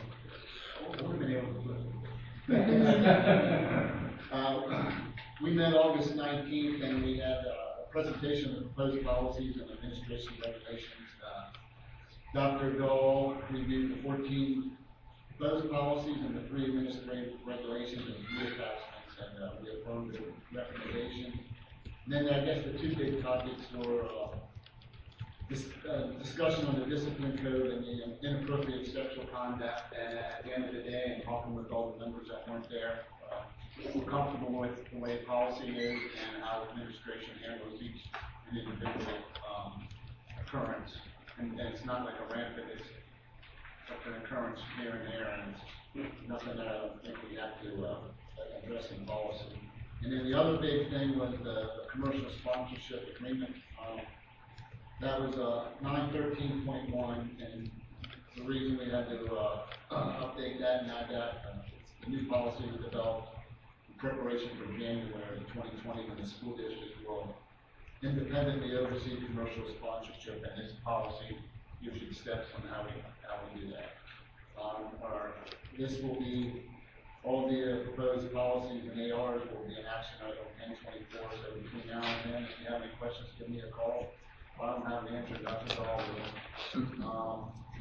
uh, we met August nineteenth, and we had uh, a presentation of the proposed policies and administration regulations. Uh, Doctor Dole reviewed the fourteen proposed policies and the three administrative regulations and three attachments, and uh, we affirmed the recommendation. And then I guess the two big topics were uh, This, uh, discussion on the discipline code and the um, inappropriate sexual conduct, and at the end of the day, and talking with all the members that weren't there, uh, we're comfortable with the way policy is and how administration handles each individual um, occurrence. And, and it's not like a rampant, it's like an occurrence here and there, and it's nothing that I don't think we have to uh, address in policy. And then the other big thing was the, the commercial sponsorship agreement. Um, that was, uh, nine thirteen point one, and the reason we had to, uh, update that and add that, uh, the new policy was developed in preparation for January twenty twenty, when the school district will independently oversee commercial sponsorship, and this policy gives you the steps on how we, how we do that. Um, our, this will be, all the proposed policies and A Rs will be in action item ten twenty-four, so between now and then, if you have any questions, give me a call. If I don't have the answer, that's just all of them. Um,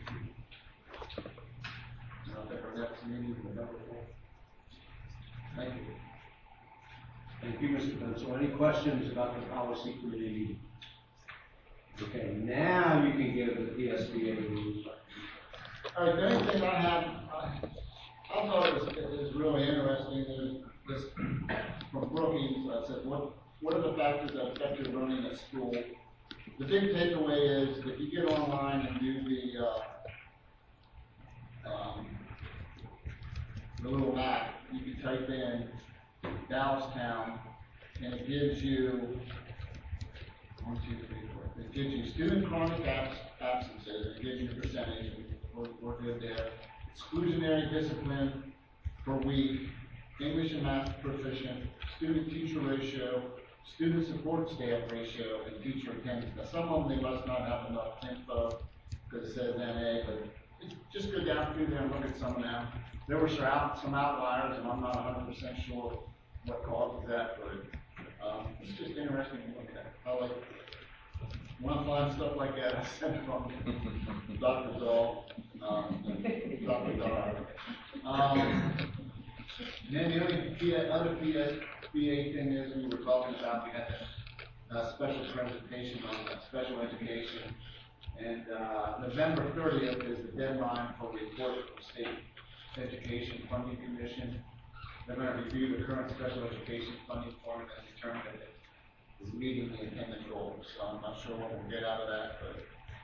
and I think our next meeting is November fourth. Thank you. Thank you, Mister Bensel. Any questions about the policy committee meeting? Okay, now you can give the P S B A rules. All right, the only thing I have, I, I thought it was, it was really interesting, there's this, from Brookings, I said, what, what are the factors that affect your learning at school? The big takeaway is, if you get online and do the, uh, um, the little map, you can type in Dallastown, and it gives you, one, two, three, four, it gives you student chronic abs absences, it gives you percentage, we're, we're good there. Exclusionary discipline per week, English and math proficient, student-teacher ratio, student support staff ratio, and teacher attendance. Now, some of them, they must not have enough info, because it says N A, but it's just go down through there and look at some of them. There were some, out, some outliers, and I'm not one hundred percent sure what causes that, but um, it's just interesting to look at. I like, when I find stuff like that, I send it from Doctor Zoll, um, Doctor Dar. Um, then the only P other P S B A thing is, we were talking about, we had a uh, special presentation on uh, special education, and uh, November thirtieth is the deadline for report from the State Education Funding Commission. They're going to review the current special education funding formula and determine if it is meeting the intended goals. So I'm not sure what we'll get out of that, but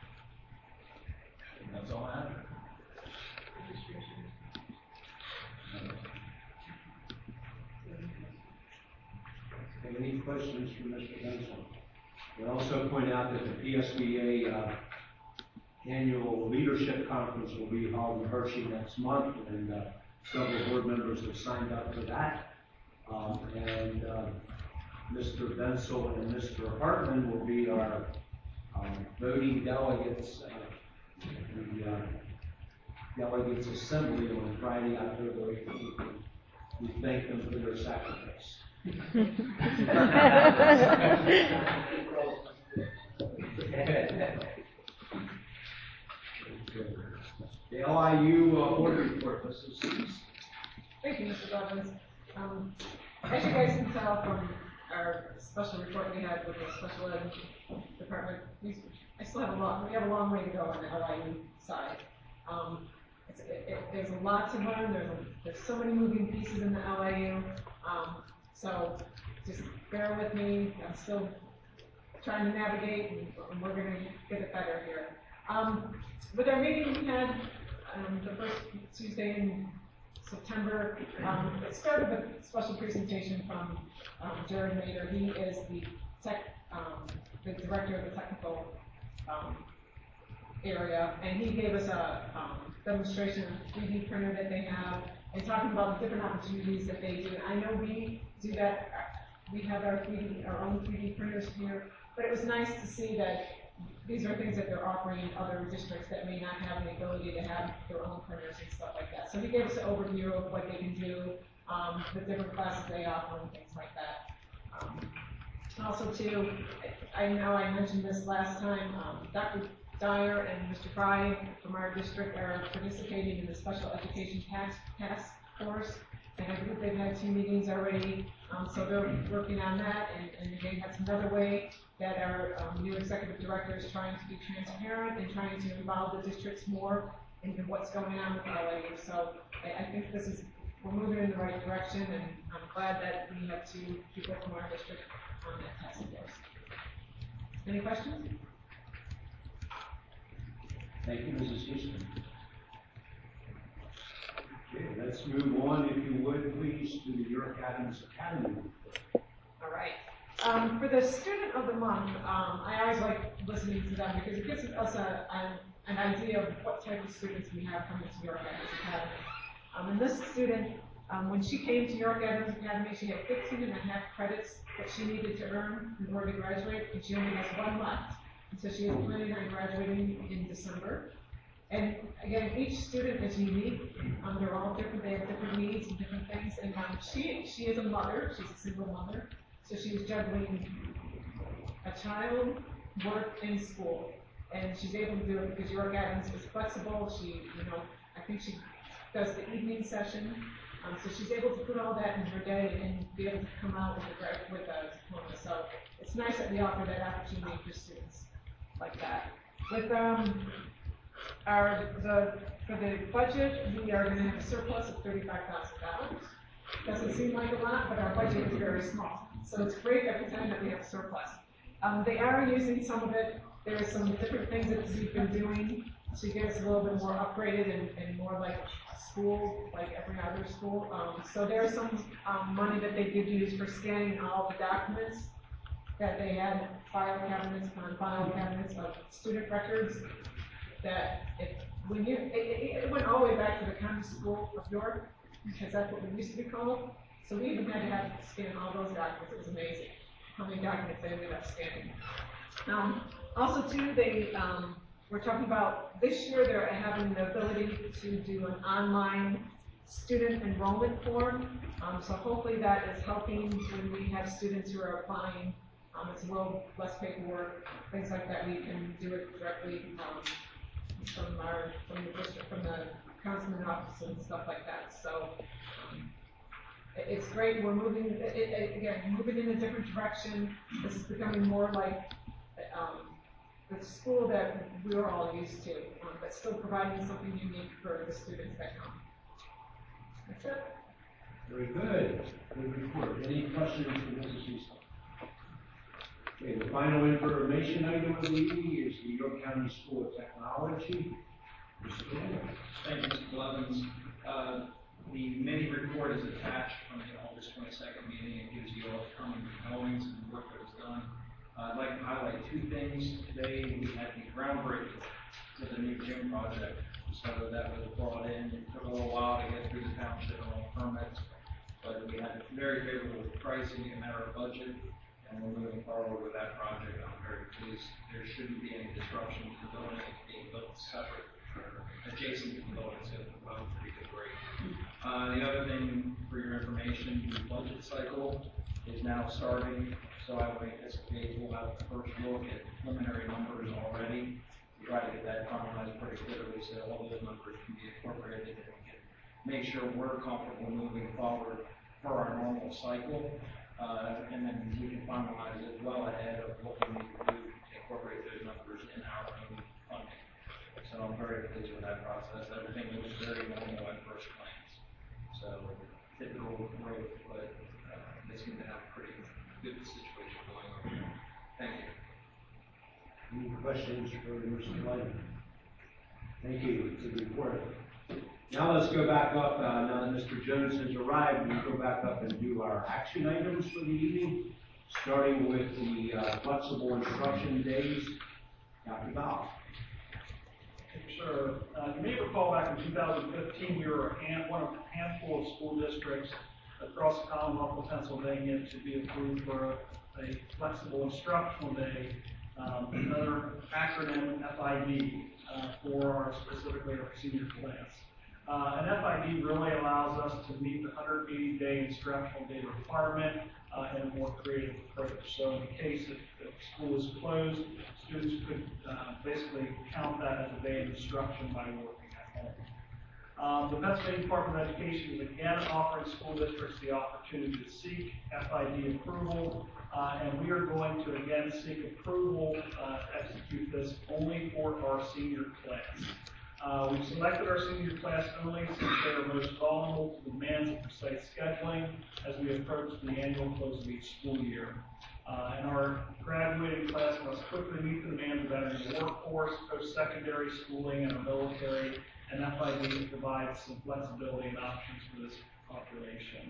that's all I have. Any questions for Mister Bensel? We'll also point out that the P S B A uh, annual leadership conference will be held in Hershey next month, and uh, several board members have signed up for that. Um, and uh, Mister Bensel and Mister Hartman will be our um, voting delegates, uh, the uh, delegates assembly on Friday, October eighteenth. We thank them for their sacrifice. The L I U uh, board report, Missus Cease. Thank you, Mister Robbins. Um, as you guys can tell from our special report we had with the special ed department, we, I still have a lot, we have a long way to go on the L I U side. Um, it's, it, it, there's a lot to learn, there's, a, there's so many moving pieces in the L I U, um, so just bear with me, I'm still trying to navigate, and, and we're going to get it better here. Um, with our meeting we had um, the first Tuesday in September, um, it started with a special presentation from um, Jared Mader. He is the tech, um, the director of the technical um, area, and he gave us a um, demonstration of the three D printer that they have, and talking about the different opportunities that they do. I know we do that. We have our three D, our own three D printers here, but it was nice to see that these are things that they're offering in other districts that may not have the ability to have their own printers and stuff like that. So he gave us an overview of what they can do, um, the different classes they offer and things like that. Um, also too, I know I mentioned this last time, um, Doctor Dyer and Mister Fry from our district are participating in the special education task, task force. And I believe they've had two meetings already, um, so they're working on that. And, and again, that's another way that our um, new executive director is trying to be transparent and trying to involve the districts more into what's going on with L A U. So I, I think this is, we're moving in the right direction, and I'm glad that we have two people from our district on that task force. Any questions? Thank you, Missus Houston. Okay, let's move on, if you would, please, to the York Adams Academy report. Um, for the student of the month, um, I always like listening to them because it gives us a, a, an idea of what type of students we have coming to York Adams Academy. Um, and this student, um, when she came to York Adams Academy, she had fifteen and a half credits that she needed to earn in order to graduate, and she only has one left. And so she is planning on graduating in December. And again, each student is unique. Um, they're all different. They have different needs and different things. And um, she she is a mother. She's a single mother. So she was juggling a child, work, and school. And she's able to do it because York Adams is flexible. She, you know, I think she does the evening session. Um, so she's able to put all that in her day and be able to come out with a, with a diploma. So it's nice that we offer that opportunity for students like that. With um, our, the, for the budget, we are going to have a surplus of thirty-five thousand dollars. Doesn't seem like a lot, but our budget is very small. So it's great every time that we have a surplus. Um, they are using some of it. There are some different things that we've been doing to get us a little bit more upgraded and, and more like school, like every other school. Um, so there's some um, money that they did use for scanning all the documents that they had, file cabinets on file cabinets of student records. That if, when you, it, it, it went all the way back to the county school of York, because that's what we used to be called. So we even had to have to scan all those documents. It was amazing how many documents they ended up scanning. Um, also, too, they um, we're talking about this year they're having the ability to do an online student enrollment form. Um, so hopefully that is helping when we have students who are applying. Um, it's a little less paperwork, things like that. We can do it directly um, from our from the district, from the councilman office and stuff like that. So. Um, It's great. We're moving, it, it, again, moving in a different direction. This is becoming more like um, the school that we were all used to, um, but still providing something unique for the students that come. That's it. Very good. Good report. Any questions for Missus Easton? Okay, the final information item of the evening is the York County School of Technology. Mister Blevins. Thank you, Mister Blevins. Uh, The mini report is attached from the August twenty-second meeting. It gives you all the coming and goings and the work that was done. Uh, I'd like to highlight two things. Today we had the groundbreaking for the new gym project. So that was brought in. It took a little while to get through the township and all permits, but we had very favorable pricing and our budget, and we're moving forward with that project. I'm very pleased. There shouldn't be any disruption to the building. It's being built separate or adjacent to the building, so it's both pretty good rate. Uh, the other thing for your information, the budget cycle is now starting, so I would anticipate we'll have the first look at preliminary numbers already. We try to get that finalized pretty quickly so all those numbers can be incorporated and we can make sure we're comfortable moving forward for our normal cycle. Uh, and then we can finalize it well ahead of what we need to do to incorporate those numbers in our own funding. So I'm very pleased with that process. Everything looks very normal at first glance. So, typical growth, but uh, they seem to have a pretty good situation going on. Thank you. Any questions for Mister Blevins? Thank you. It's a good report. Now let's go back up. Uh, now that Mister Jones has arrived, we go back up and do our action items for the evening, starting with the uh, flexible instruction days. Doctor Dow. Sure. Uh, you may recall back in two thousand fifteen, we were a hand, one of a handful of school districts across the Commonwealth of Pennsylvania to be approved for a, a flexible instructional day, um, another acronym F I D uh, for our, specifically our senior class. Uh, and F I D really allows us to meet the one hundred eighty day instructional day requirement uh, in a more creative approach. So in case if, if school is closed, students could uh, basically count that as a day of instruction by working at home. Um, the Pennsylvania Department of Education is again offering school districts the opportunity to seek F I D approval, uh, and we are going to again seek approval uh, to execute this only for our senior class. Uh, we've selected our senior class only since they are most vulnerable to demands of precise scheduling as we approach the annual close of each school year. Uh, and our graduating class must quickly meet the demands of entering the workforce, post-secondary schooling, and our military, and F I D provides some flexibility and options for this population.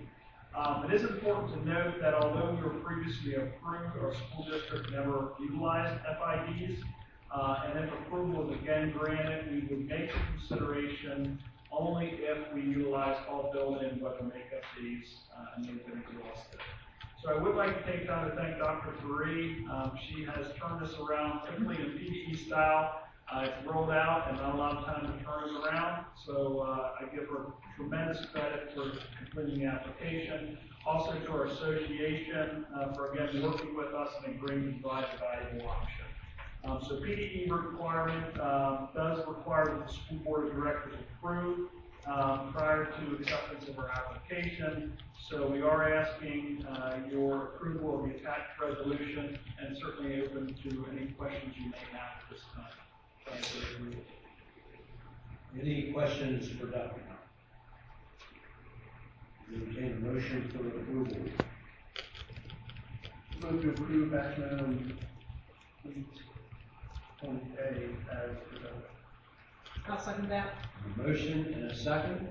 Um, it is important to note that although we were previously approved, our school district never utilized F I Ds. Uh, and if approval is again granted, we would make the consideration only if we utilize all built-in weather makeup fees uh, and they've been exhausted. So I would like to take time to thank Doctor Faree. Um, she has turned this around quickly in P D E style. Uh, it's rolled out and not a lot of time to turn it around. So uh, I give her tremendous credit for completing the application. Also to our association uh, for again working with us and agreeing to provide a valuable option. Um, so P D E requirement um, does require that the school board of directors approve um, prior to acceptance of our application. So we are asking uh, your approval of the attached resolution and certainly open to any questions you may have at this time. Thank you. Any questions for Doctor Entertain a motion for approval. Move to approve action item twenty A as presented. I'll second that. A motion and a second.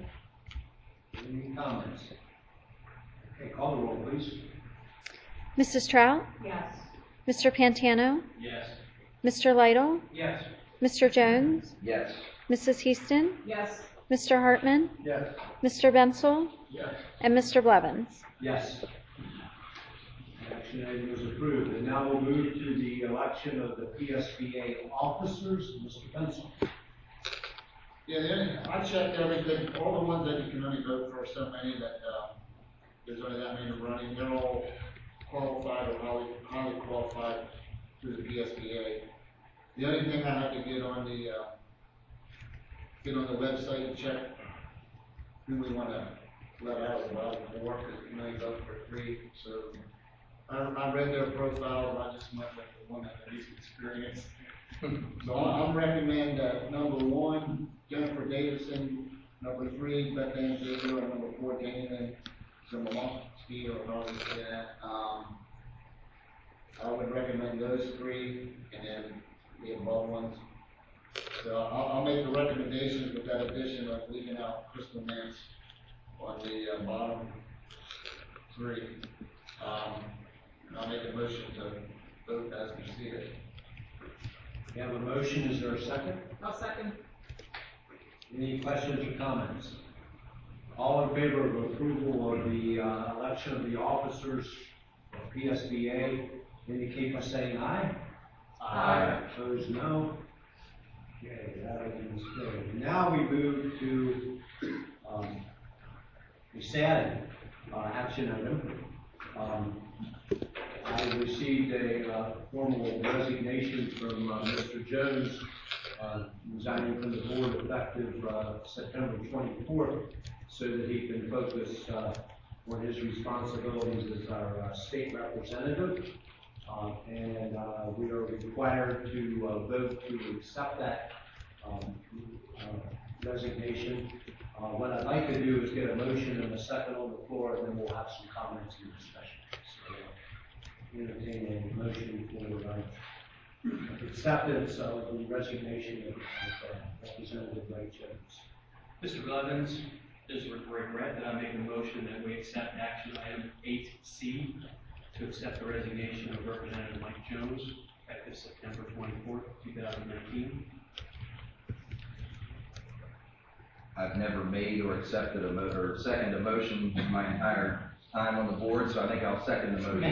Any comments? Okay, call the roll, please. Missus Trout? Yes. Mister Pantano? Yes. Mister Lytle? Yes. Mister Jones? Yes. Missus Houston? Yes. Mister Hartman? Yes. Mister Bensel? Yes. And Mister Blevins? Yes. Action item is approved. And now we'll move to the election of the P S B A officers. Mister Benson. Yeah, then I checked everything, all the ones that you can only vote for, so many that, uh, there's only that many running, they're all qualified or highly, highly qualified through the P S B A. The only thing I had to get on the, uh, get on the website and check who we wanna let out of the bottom four, cause you can only vote for three, so. I, I read their profiles, I just went with the one that had least experience. So I- I'm recommend, uh, number one, Jennifer Davidson, number three, Beth Ann Ziegler, and number four, Dana Zimmermanski, or however you say that. Um, I would recommend those three, and then the above ones. So I'll, I'll make the recommendations with that addition of leaving out Crystal Nance on the uh, bottom three. Um, and I'll make a motion to vote as preceded. We have a motion. Is there a second? I'll second. Any questions or comments? All in favor of approval of the uh, election of the officers of P S B A indicate by saying aye. Aye. Opposed, no. Okay, that item is carried. Now we move to um, a sad uh, action item. Um, I received a uh, formal resignation from uh, Mister Jones, uh, resigning from the board effective uh, September twenty-fourth, so that he can focus uh, on his responsibilities as our uh, state representative. Uh, and uh, we are required to uh, vote to accept that um, uh, resignation. Uh, what I'd like to do is get a motion and a second on the floor, and then we'll have some comments and discussion. So, uh, entertain a motion for uh, acceptance of the resignation of uh, Representative Ray Jones. Mister Blevins, it is with regret that I make a motion that we accept action item eight C to accept the resignation of Representative Mike Jones effective September twenty-fourth, two thousand nineteen. I've never made or accepted a mo, or second a motion in my entire time on the board, so I think I'll second the motion.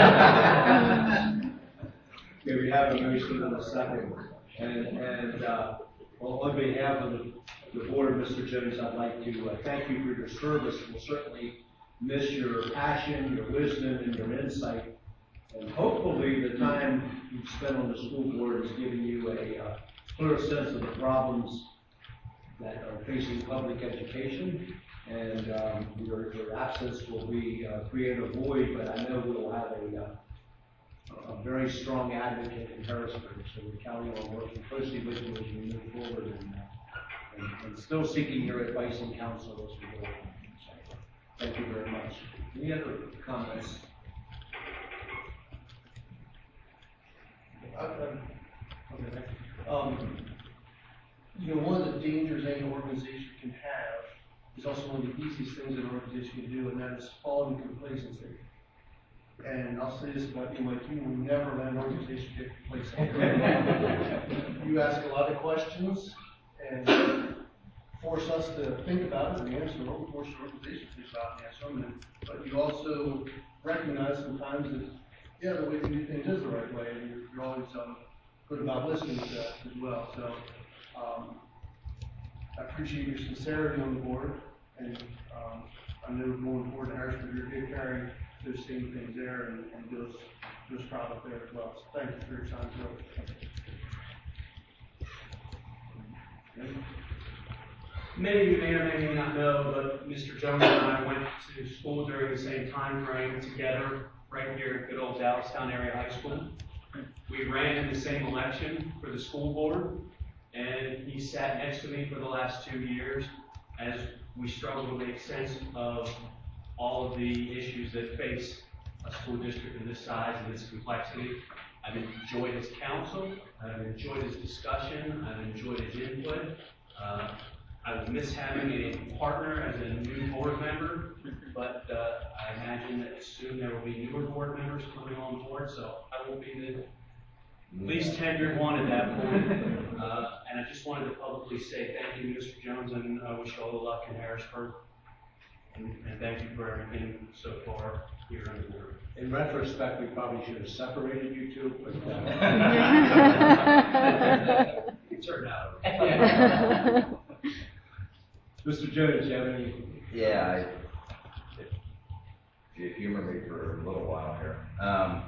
Okay, we have a motion and a second. And, and, uh, well, on behalf of the, the board, Mister Jones, I'd like to uh, thank you for your service. We'll certainly miss your passion, your wisdom, and your insight. And hopefully the time you've spent on the school board has given you a uh, clear sense of the problems that are facing public education. And um, your, your absence will be uh, create a void, but I know we'll have a, uh, a very strong advocate in Harrisburg. So we're counting on working closely with you as we move forward and, uh, and, and still seeking your advice and counsel as we go along. Thank you very much. Any other comments? Um, you know, one of the dangers any organization can have is also one of the easiest things an organization can do, and that is fall into complacency. And I'll say this about you, Mike, you will never let an organization get complacent. You ask a lot of questions and force us to think about it and answer them, force the organization to think about it and answer them, and, but you also recognize sometimes that, yeah, the way we do things is the right way, and you're, you're always um, good about listening to that as well. So um, I appreciate your sincerity on the board, and um, I know more important, Harrisburg, you're good carrying those same things there and, and those those product there as well. So thank you for your time, Joe. Many of you may or may not know, but Mister Jones and I went to school during the same time frame together, right here at good old Dallastown Area High School. We ran in the same election for the school board, and he sat next to me for the last two years as we struggled to make sense of all of the issues that face a school district of this size and this complexity. I've enjoyed his counsel, I've enjoyed his discussion, I've enjoyed his input. Uh, I will miss having a partner as a new board member, but uh, I imagine that soon there will be newer board members coming on board, so I will be the least tenured one at that point. Uh, and I just wanted to publicly say thank you, Mister Jones, and I wish you all the luck in Harrisburg. And, and thank you for everything so far here on the board. In retrospect, we probably should have separated you two, but uh, it turned out. Mister Jones, do you have any? Yeah, I, if, if you humor me for a little while here. Um,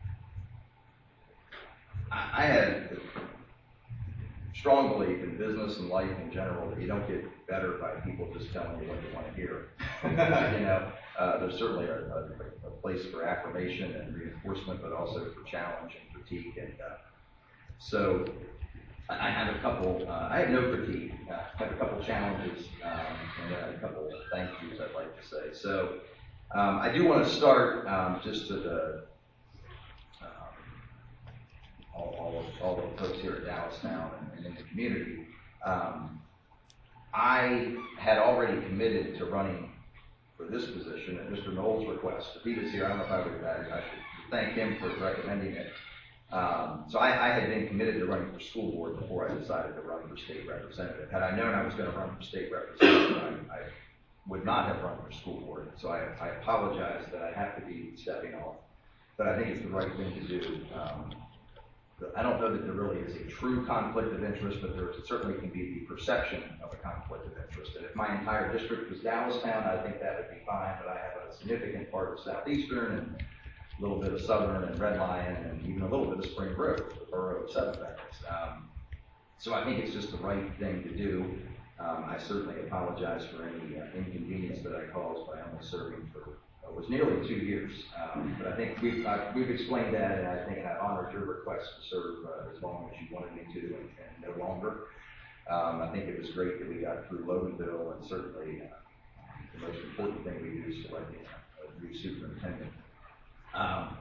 I, I had a strong belief in business and life in general that you don't get better by people just telling you what you want to hear. you know, uh, there's certainly a, a, a place for affirmation and reinforcement, but also for challenge and critique. And uh, so I have a couple, uh, I have no critique. Uh, I have a couple challenges um, and then a couple thank yous I'd like to say. So um, I do want to start um, just to the um, all, all, of, all of the folks here at Dallastown and, and in the community. Um, I had already committed to running for this position at Mister Knowles' request. If he was here, I don't know if I would, I, I should thank him for recommending it. Um, so I, I had been committed to running for school board before I decided to run for state representative. Had I known I was going to run for state representative, I, I would not have run for school board. So I, I apologize that I have to be stepping off, but I think it's the right thing to do. Um, I don't know that there really is a true conflict of interest, but there certainly can be the perception of a conflict of interest. And if my entire district was Dallastown, I think that would be fine, but I have a significant part of Southeastern and a little bit of Southern and Red Lion and even a little bit of Spring Grove, the borough of Seven Bendix. Um, so I think it's just the right thing to do. Um, I certainly apologize for any uh, inconvenience that I caused by only serving for uh, was nearly two years. Um, but I think we've, uh, we've explained that, and I think I honored your request to serve uh, as long as you wanted me to and, and no longer. Um, I think it was great that we got through Loganville, and certainly uh, the most important thing we do is selecting a new superintendent. Um,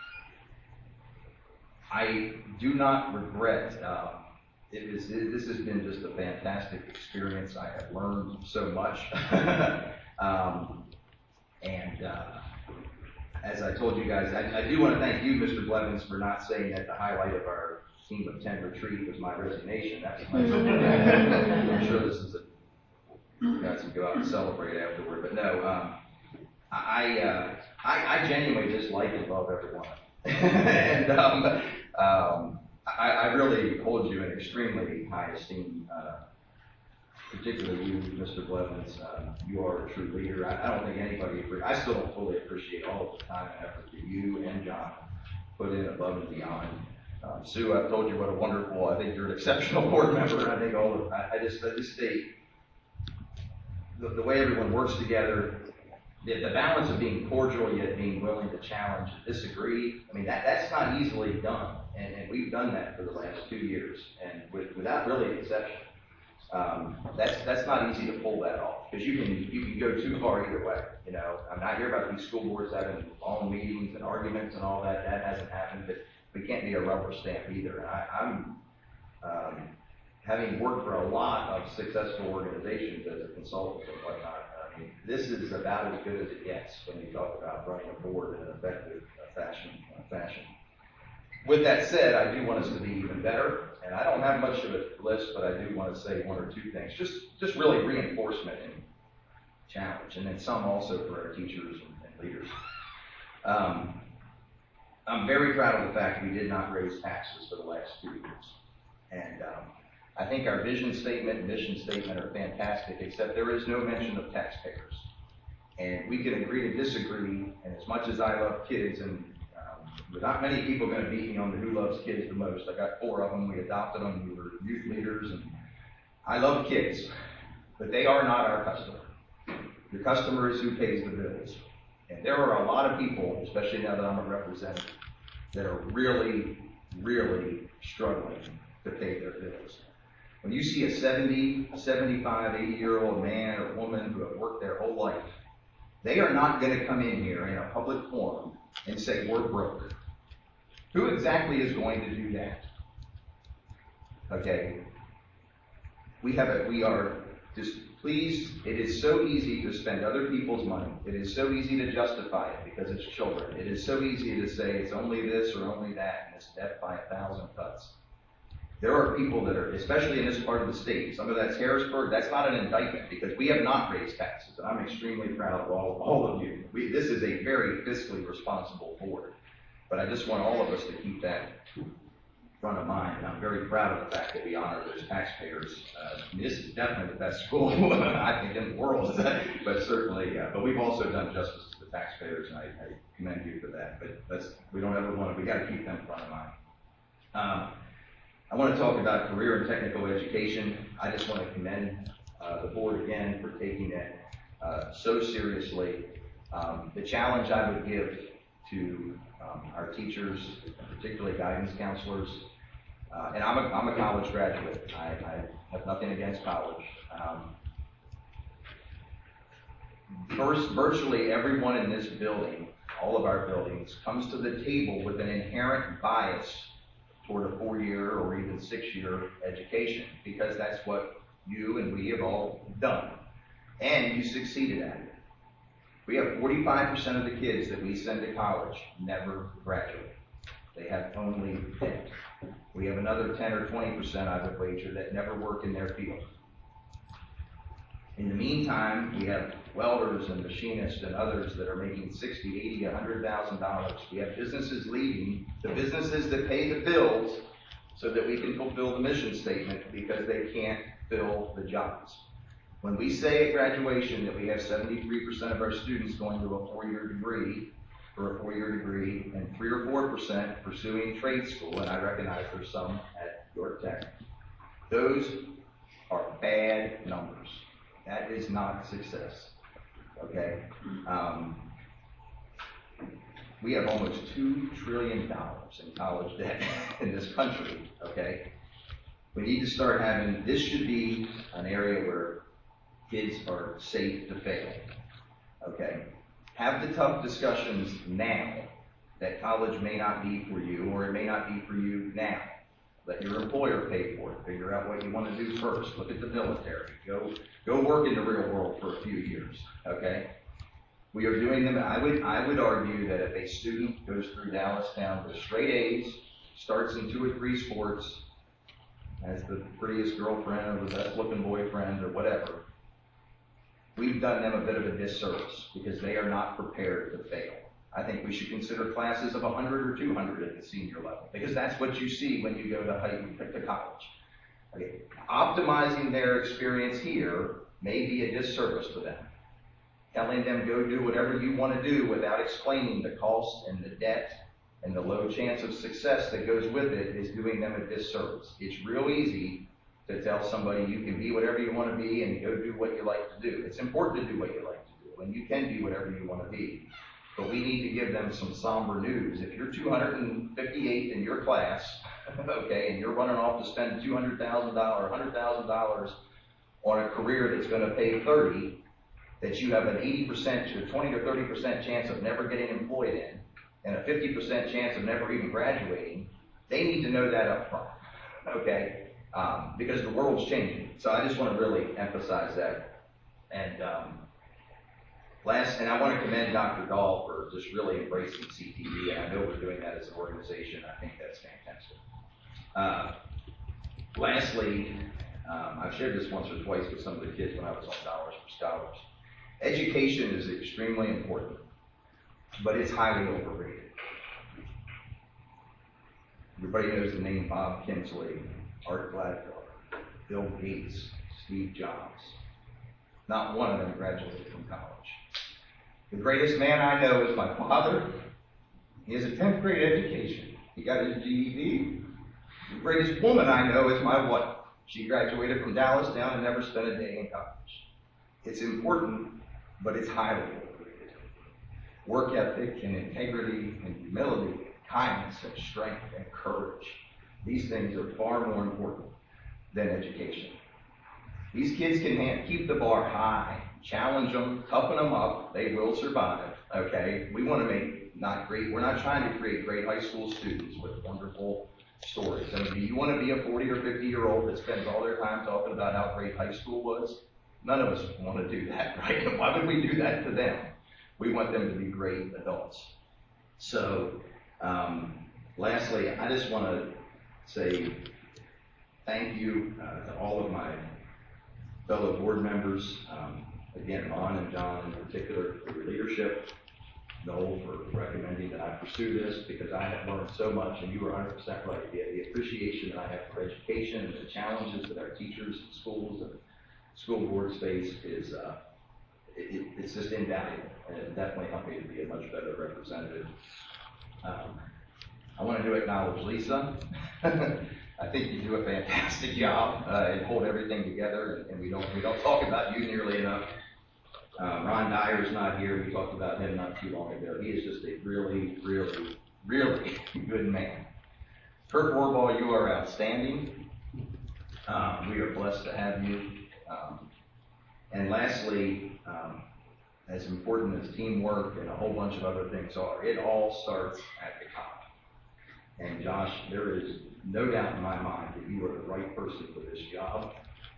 I do not regret, um, it is, it, this has been just a fantastic experience. I have learned so much. um, and uh, as I told you guys, I, I do want to thank you, Mister Blevins, for not saying that the highlight of our Team of ten retreat was my resignation. That was nice. I'm sure this is a, you guys can go out and celebrate afterward, but no, um, I, uh, I, I genuinely just like and love everyone. and um, um, I, I really hold you in extremely high esteem, uh, particularly you, Mister Blevins. Um, you are a true leader. I, I don't think anybody, I still don't fully appreciate all of the time and effort that you and John put in above and beyond. Um, Sue, I've told you what a wonderful, I think you're an exceptional board member. I think all of, I, I just, I just say, the, the way everyone works together, the, the balance of being cordial yet being willing to challenge and disagree, I mean, that, that's not easily done. And, and we've done that for the last two years, and with, without really exception. Um, that's that's not easy to pull that off, because you can you can go too far either way. You know, I'm not hear about these school boards having long meetings and arguments and all that. That hasn't happened, but we can't be a rubber stamp either. And I, I'm um, having worked for a lot of successful organizations as a consultant and whatnot. I mean, this is about as good as it gets when you talk about running a board in an effective uh, fashion, uh, fashion. With that said, I do want us to be even better, and I don't have much of a list, but I do want to say one or two things. Just, just really reinforcement and challenge, and then some also for our teachers and, and leaders. Um, I'm very proud of the fact we did not raise taxes for the last two years. And um, I think our vision statement and mission statement are fantastic, except there is no mention of taxpayers. And we can agree to disagree, and as much as I love kids, and um, there's not many people going to beat me on the who loves kids the most. I got four of them. We adopted them. We were youth leaders, and I love kids, but they are not our customer. Your customer is who pays the bills. And there are a lot of people, especially now that I'm a representative, that are really, really struggling to pay their bills. When you see a seventy, seventy-five, eighty-year-old man or woman who have worked their whole life, they are not going to come in here in a public forum and say, we're broke. Who exactly is going to do that? Okay. We have a, we are just, please, it is so easy to spend other people's money. It is so easy to justify it because it's children. It is so easy to say it's only this or only that, and it's death by a thousand cuts. There are people that are, especially in this part of the state, some of that's Harrisburg, that's not an indictment because we have not raised taxes, and I'm extremely proud of all, all of you. We, this is a very fiscally responsible board, but I just want all of us to keep that front of mind, and I'm very proud of the fact that we honor those taxpayers. Uh, this is definitely the best school, I think, in the world, but certainly, yeah. But we've also done justice to the taxpayers, and I, I commend you for that, but that's, we don't ever want to, we got to keep them front of mind. Um, I want to talk about career and technical education. I just want to commend uh, the board again for taking it uh, so seriously. Um, the challenge I would give to um, our teachers, particularly guidance counselors, uh, and I'm a, I'm a college graduate. I, I have nothing against college. Um, first, virtually everyone in this building, all of our buildings, comes to the table with an inherent bias toward a four-year or even six-year education, because that's what you and we have all done. And you succeeded at it. We have forty-five percent of the kids that we send to college never graduate. They have only debt. We have another ten or twenty percent, I would wager, that never work in their field. In the meantime, we have welders and machinists and others that are making sixty, eighty, a hundred thousand dollars. We have businesses leaving, the businesses that pay the bills so that we can fulfill the mission statement because they can't fill the jobs. When we say at graduation that we have seventy-three percent of our students going to a four-year degree, or a four-year degree, and three or four percent pursuing trade school, and I recognize there's some at York Tech, those are bad numbers. That is not success, okay? Um, we have almost two trillion dollars in college debt in this country, okay? We need to start having, this should be an area where kids are safe to fail, okay? Have the tough discussions now that college may not be for you, or it may not be for you now. Let your employer pay for it. Figure out what you want to do first. Look at the military. Go, go work in the real world for a few years. Okay. We are doing them. I would, I would argue that if a student goes through Dallastown with straight A's, starts in two or three sports, has the prettiest girlfriend or the best-looking boyfriend or whatever, we've done them a bit of a disservice because they are not prepared to fail. I think we should consider classes of one hundred or two hundred at the senior level, because that's what you see when you go to high to college. Okay. Optimizing their experience here may be a disservice to them. Telling them go do whatever you want to do without explaining the cost and the debt and the low chance of success that goes with it is doing them a disservice. It's real easy to tell somebody you can be whatever you want to be and go do what you like to do. It's important to do what you like to do, and you can be whatever you want to be. But we need to give them some somber news. If you're two hundred fifty-eight in your class, okay, and you're running off to spend two hundred thousand dollars, one hundred thousand dollars on a career that's going to pay thirty, that you have an eighty percent to twenty or thirty percent chance of never getting employed in, and a fifty percent chance of never even graduating, they need to know that up front, okay? Um, because the world's changing. So I just want to really emphasize that. And um, Last, and I want to commend Doctor Dahl for just really embracing C T V, and I know we're doing that as an organization. I think that's fantastic. Uh, lastly, um, I've shared this once or twice with some of the kids when I was on Dollars for Scholars. Education is extremely important, but it's highly overrated. Everybody knows the name Bob Kinsley, Art Gladfelder, Bill Gates, Steve Jobs. Not one of them graduated from college. The greatest man I know is my father. He has a tenth grade education. He got his G E D. The greatest woman I know is my wife. She graduated from Dallas Town and never spent a day in college. It's important, but it's highly overrated. Work ethic and integrity and humility, and kindness and strength and courage. These things are far more important than education. These kids can hand, keep the bar high, challenge them, toughen them up. They will survive, okay? We want to make not great, we're not trying to create great high school students with wonderful stories. I mean, do you want to be a forty or fifty year old that spends all their time talking about how great high school was? None of us want to do that, right? Why would we do that to them? We want them to be great adults. So, um, lastly, I just want to say thank you uh, to all of my fellow board members. Um, again, Ron and John in particular for your leadership. Noel for recommending that I pursue this, because I have learned so much, and you were one hundred percent right. The, the appreciation that I have for education and the challenges that our teachers and schools and school boards face is uh, it, it's just invaluable, and it definitely helped me to be a much better representative. Um, I wanted to acknowledge Lisa. I think you do a fantastic job uh, and hold everything together, and, and we don't we don't talk about you nearly enough. Um, Ron Dyer's not here. We talked about him not too long ago. He is just a really, really, really good man. Kurt Warbaugh, you are outstanding. Um, we are blessed to have you. Um, and lastly, um, as important as teamwork and a whole bunch of other things are, it all starts at the top. And Josh, there is no doubt in my mind that you are the right person for this job.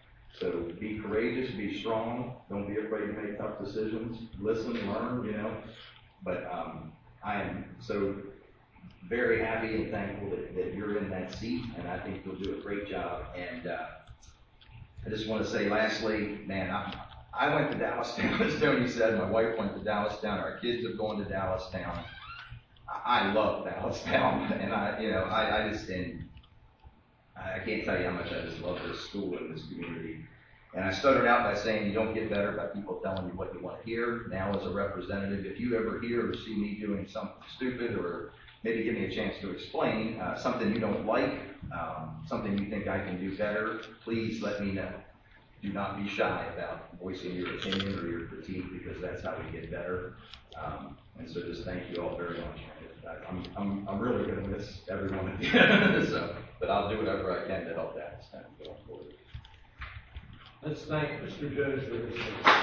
So be courageous, be strong. Don't be afraid to make tough decisions. Listen, learn, you know. But um, I am so very happy and thankful that, that you're in that seat, and I think you'll do a great job. And uh, I just want to say lastly, man, I, I went to Dallas Town, as Tony said. My wife went to Dallas Town. Our kids have gone to Dallas Town. I, I love Dallas Town, and I, you know, I, I just, and I can't tell you how much I just love this school and this community. And I started out by saying you don't get better by people telling you what you want to hear. Now as a representative, if you ever hear or see me doing something stupid, or maybe give me a chance to explain uh, something you don't like, um, something you think I can do better, please let me know. Do not be shy about voicing your opinion or your critique, because that's how we get better. Um, and so just thank you all very much. I'm, I'm, I'm really going to miss everyone at the end, so, but I'll do whatever I can to help that this time going forward. Let's thank Mister Jones for his.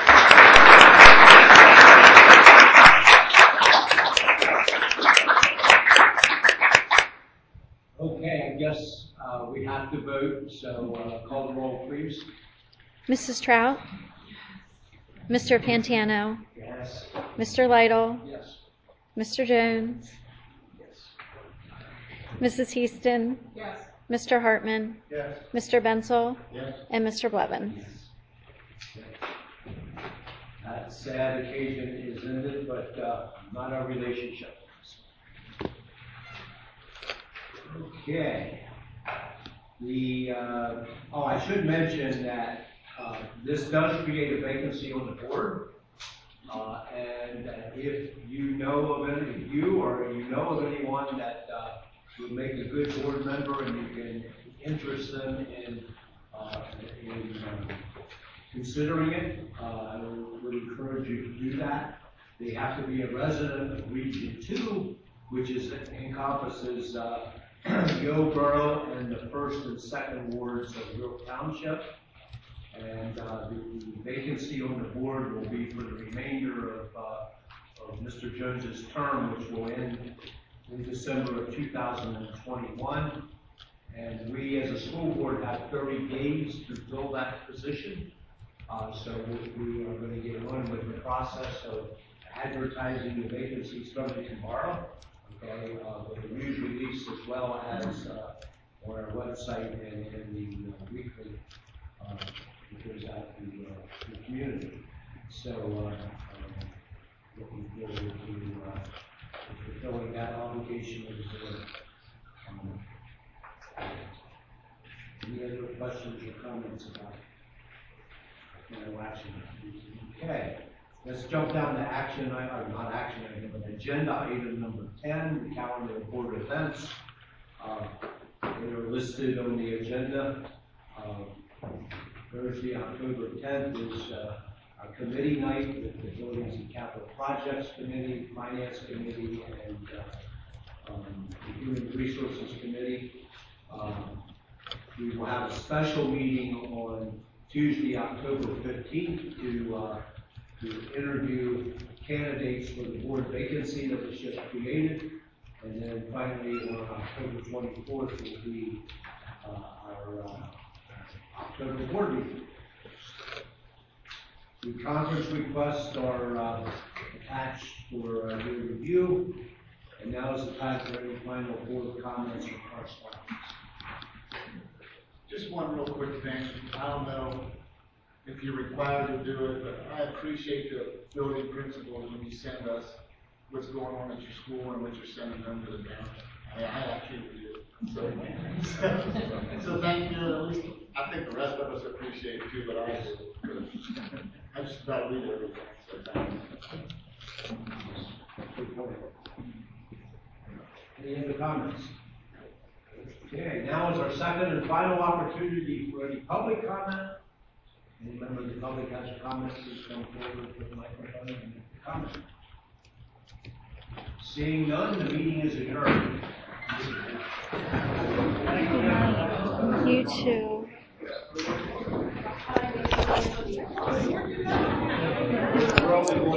Okay, I guess uh, we have to vote, so uh, call the roll, please. Missus Trout? Mister Pantano? Yes. Mister Lytle? Yes. Mister Jones? Missus Heaston? Yes. Mister Hartman? Yes. Mister Bensel? Yes. And Mister Blevins? That sad occasion is ended, but uh, not our relationship. Okay. The uh, oh, I should mention that uh, this does create a vacancy on the board, uh, and uh, if you know of any, you or you know of anyone that uh, would make a good board member, and you can interest them in uh, in um, considering it, uh, I would encourage you to do that. They have to be a resident of Region Two, which is encompasses uh, Yo Borough and the first and second wards of York Township. And uh, the vacancy on the board will be for the remainder of, uh, of Mister Jones's term, which will end in December of two thousand twenty-one. And we as a school board have thirty days to fill that position. Uh, so we, we are gonna get on with the process of advertising the vacancies starting tomorrow, okay? Uh, with the news release as well as, uh, on our website and in the uh, weekly, uh, that goes out to, uh, the community. So, uh, um, looking forward to, uh, fulfilling that obligation as well. Um, Any other questions or comments about it? No action. Okay, let's jump down to action, I- or not action item, but agenda item number ten, the calendar of board events. Uh, They are listed on the agenda. Uh, Thursday, October tenth is uh, our committee night with the Buildings and Capital Projects Committee, Finance Committee, and uh, um, the Human Resources Committee. Um, We will have a special meeting on Tuesday, October fifteenth, to, uh, to interview candidates for the board vacancy that was just created. And then finally, on October twenty-fourth will be uh, our uh, October board meeting. The conference requests are uh, attached for uh, your review. And now is the time for any final board comments or correspondence. Just one real quick thing. I don't know if you're required to do it, but I appreciate the building principals when you send us what's going on at your school and what you're sending them to the town. I mean, I actually do. So, so thank you. At least I think the rest of us appreciate it too, but I do. I just about read everything. So thank you. Good point. Any other comments? Okay, now is our second and final opportunity for any public comment. Any member of the public has a comment, please come forward with the microphone and make the comment. Seeing none, the meeting is adjourned. You too. We're only going